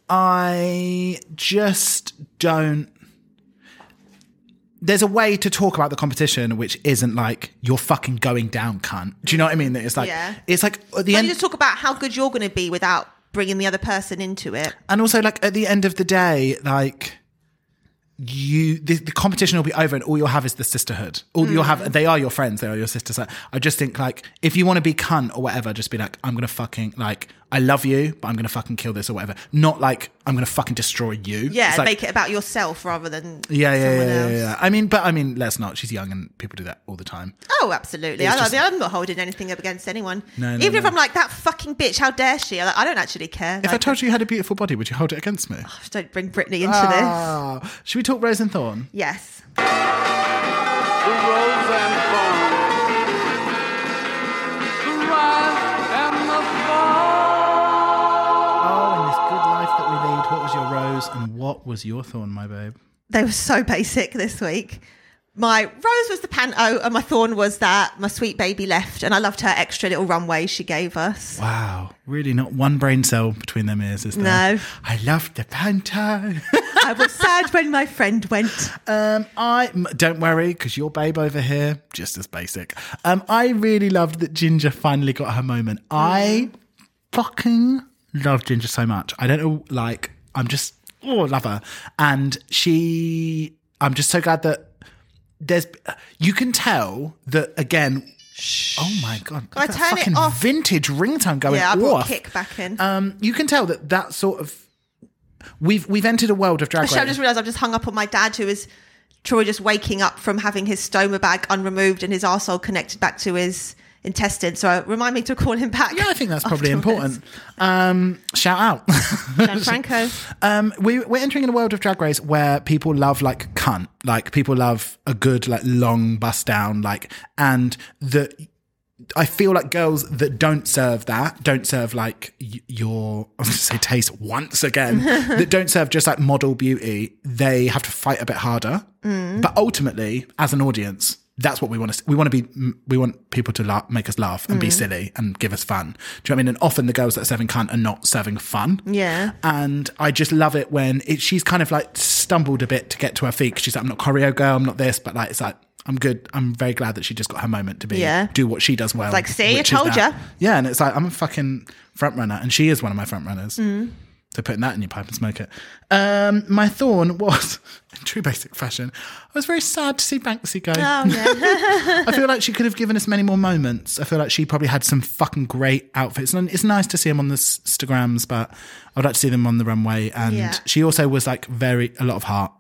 I just don't. There's a way to talk about the competition which isn't like you're fucking going down, cunt. Do you know what I mean? That it's like Yeah. it's like at the Can end, you just talk about how good you're going to be without bringing the other person into it? and also like at the end of the day, like you, the, the competition will be over, and all you'll have is the sisterhood. All you'll have, they are your friends, they are your sisters. Like, I just think like if you want to be cunt or whatever, just be like, I'm gonna fucking like, I love you, but I'm gonna fucking kill this or whatever. Not like I'm gonna fucking destroy you. Yeah, It's like, make it about yourself rather than yeah, yeah, someone yeah, yeah, else. yeah. I mean, but I mean, let's not. She's young, and people do that all the time. Oh, absolutely. It's I, just- I mean, I'm not holding anything up against anyone. No, no, Even if no. I'm like, that fucking bitch, how dare she? I'm like, I don't actually care. If I Like, told you you had a beautiful body, would you hold it against me? just don't bring Britney into Ah, should we talk Rose and Thorn? this. Yes. The rose and thorn, the rise and the fall. Oh, in this good life that we lead What was your thorn, my babe? They were so basic this week. My rose was the panto and my thorn was that my sweet baby left, and I loved her extra little runway she gave us. Wow. Really not one brain cell between them ears, is there? No. I loved the panto. I was sad when my friend went. Um, I m- don't worry, because your babe over here, just as basic. Um, I really loved that Ginger finally got her moment. Mm. I fucking love Ginger so much. I don't know, like, I'm just, oh, love her. And she, I'm just so glad that there's, you can tell that, again, Shh. Oh my God. I that turn fucking it off. Vintage ringtone going Yeah, I off. brought kick back in. Um, you can tell that that sort of, we've we've entered a world of Drag Race. Actually, I just realised I've just hung up on my dad, who is Troy just waking up from having his stoma bag unremoved and his arsehole connected back to his intestine. So remind me to call him back. Yeah, I think that's probably afterwards. important. Um, shout out. Gianfranco. um, we, we're entering in a world of Drag Race where people love like cunt. Like people love a good like long bust down. Like, and the... I feel like girls that don't serve that, don't serve like y- your, I was going to say taste once again, that don't serve just like model beauty, they have to fight a bit harder. Mm. But ultimately, as an audience, that's what we want to, we want to be, we want people to la- make us laugh and mm. be silly and give us fun. Do you know what I mean? And often the girls that are serving cunt are not serving fun. Yeah. And I just love it when it, she's kind of like stumbled a bit to get to her feet. Cause she's like, I'm not choreo girl, I'm not this, but like, it's like, I'm good. I'm very glad that she just got her moment to be yeah. do what she does well. Like, see, I told ya. Yeah, and it's like I'm a fucking front runner, and she is one of my front runners. Mm. So putting that in your pipe and smoke it. Um, my thorn was, in true basic fashion, I was very sad to see Banksy go. Oh yeah. I feel like she could have given us many more moments. I feel like she probably had some fucking great outfits, and it's nice to see them on the Instagrams, but I'd like to see them on the runway. And yeah. she also was like very a lot of heart.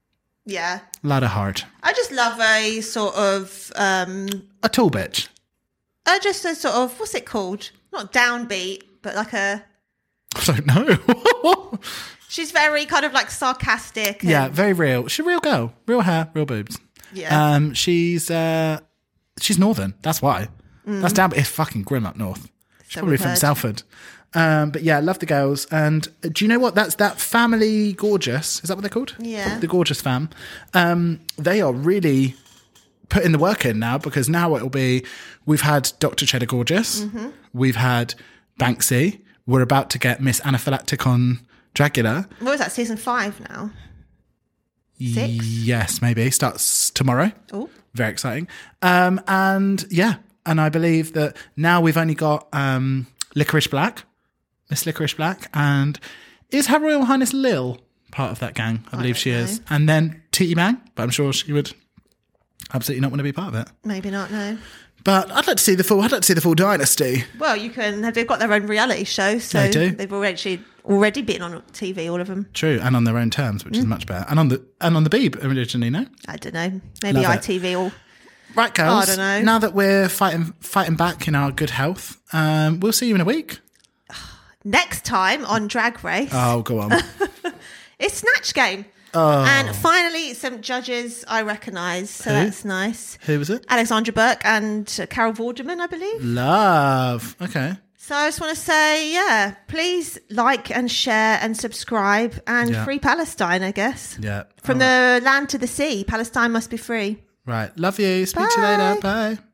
Yeah. A lot of heart. I just love a sort of... Um, a tall bitch. Uh, just a sort of... What's it called? Not downbeat, but like a... I don't know. She's very kind of like sarcastic. And, yeah, very real. She's a real girl. Real hair, real boobs. Yeah. Um, she's uh, she's northern. That's why. Mm. That's down... It's fucking grim up north. She's So probably we've from heard. Salford. Um, but yeah, love the girls. And do you know what? That's that Family Gorgeous. Is that what they're called? Yeah. The Gorgeous Fam. Um, they are really putting the work in now, because now it'll be, we've had Doctor Cheddar Gorgeous. Mm-hmm. We've had Banksy. We're about to get Miss Anaphylactic on Dragula. What was that, season five now? Six? Yes, maybe. Starts tomorrow. Oh. Very exciting. Um, and yeah, and I believe that now we've only got um, Licorice Black. Miss Licorice Black, and is Her Royal Highness Lil part of that gang? I believe I she know. is. And then Titty Bang, but I'm sure she would absolutely not want to be part of it. Maybe not, no. But I'd like to see the full. I'd like to see the full dynasty. Well, you can... They've got their own reality show, so They do. they've already already been on T V, all of them. True, and on their own terms, which is much better. And on the and on the Beeb originally, no. I don't know. Maybe Love it. I T V or... Right, girls. I don't know. Now that we're fighting fighting back in our good health, um, we'll see you in a week. Next time on Drag Race, Oh, go on. it's Snatch Game. Oh. And finally, some judges I recognise, so Who? that's nice. Who was it? Alexandra Burke and uh, Carol Vorderman, I believe. Love. Okay. So I just want to say, yeah, please like and share and subscribe, and Yeah. free Palestine, I guess. Yeah. From All right. the land to the sea, Palestine must be free. Right. Love you. Speak to you Bye. later. Bye.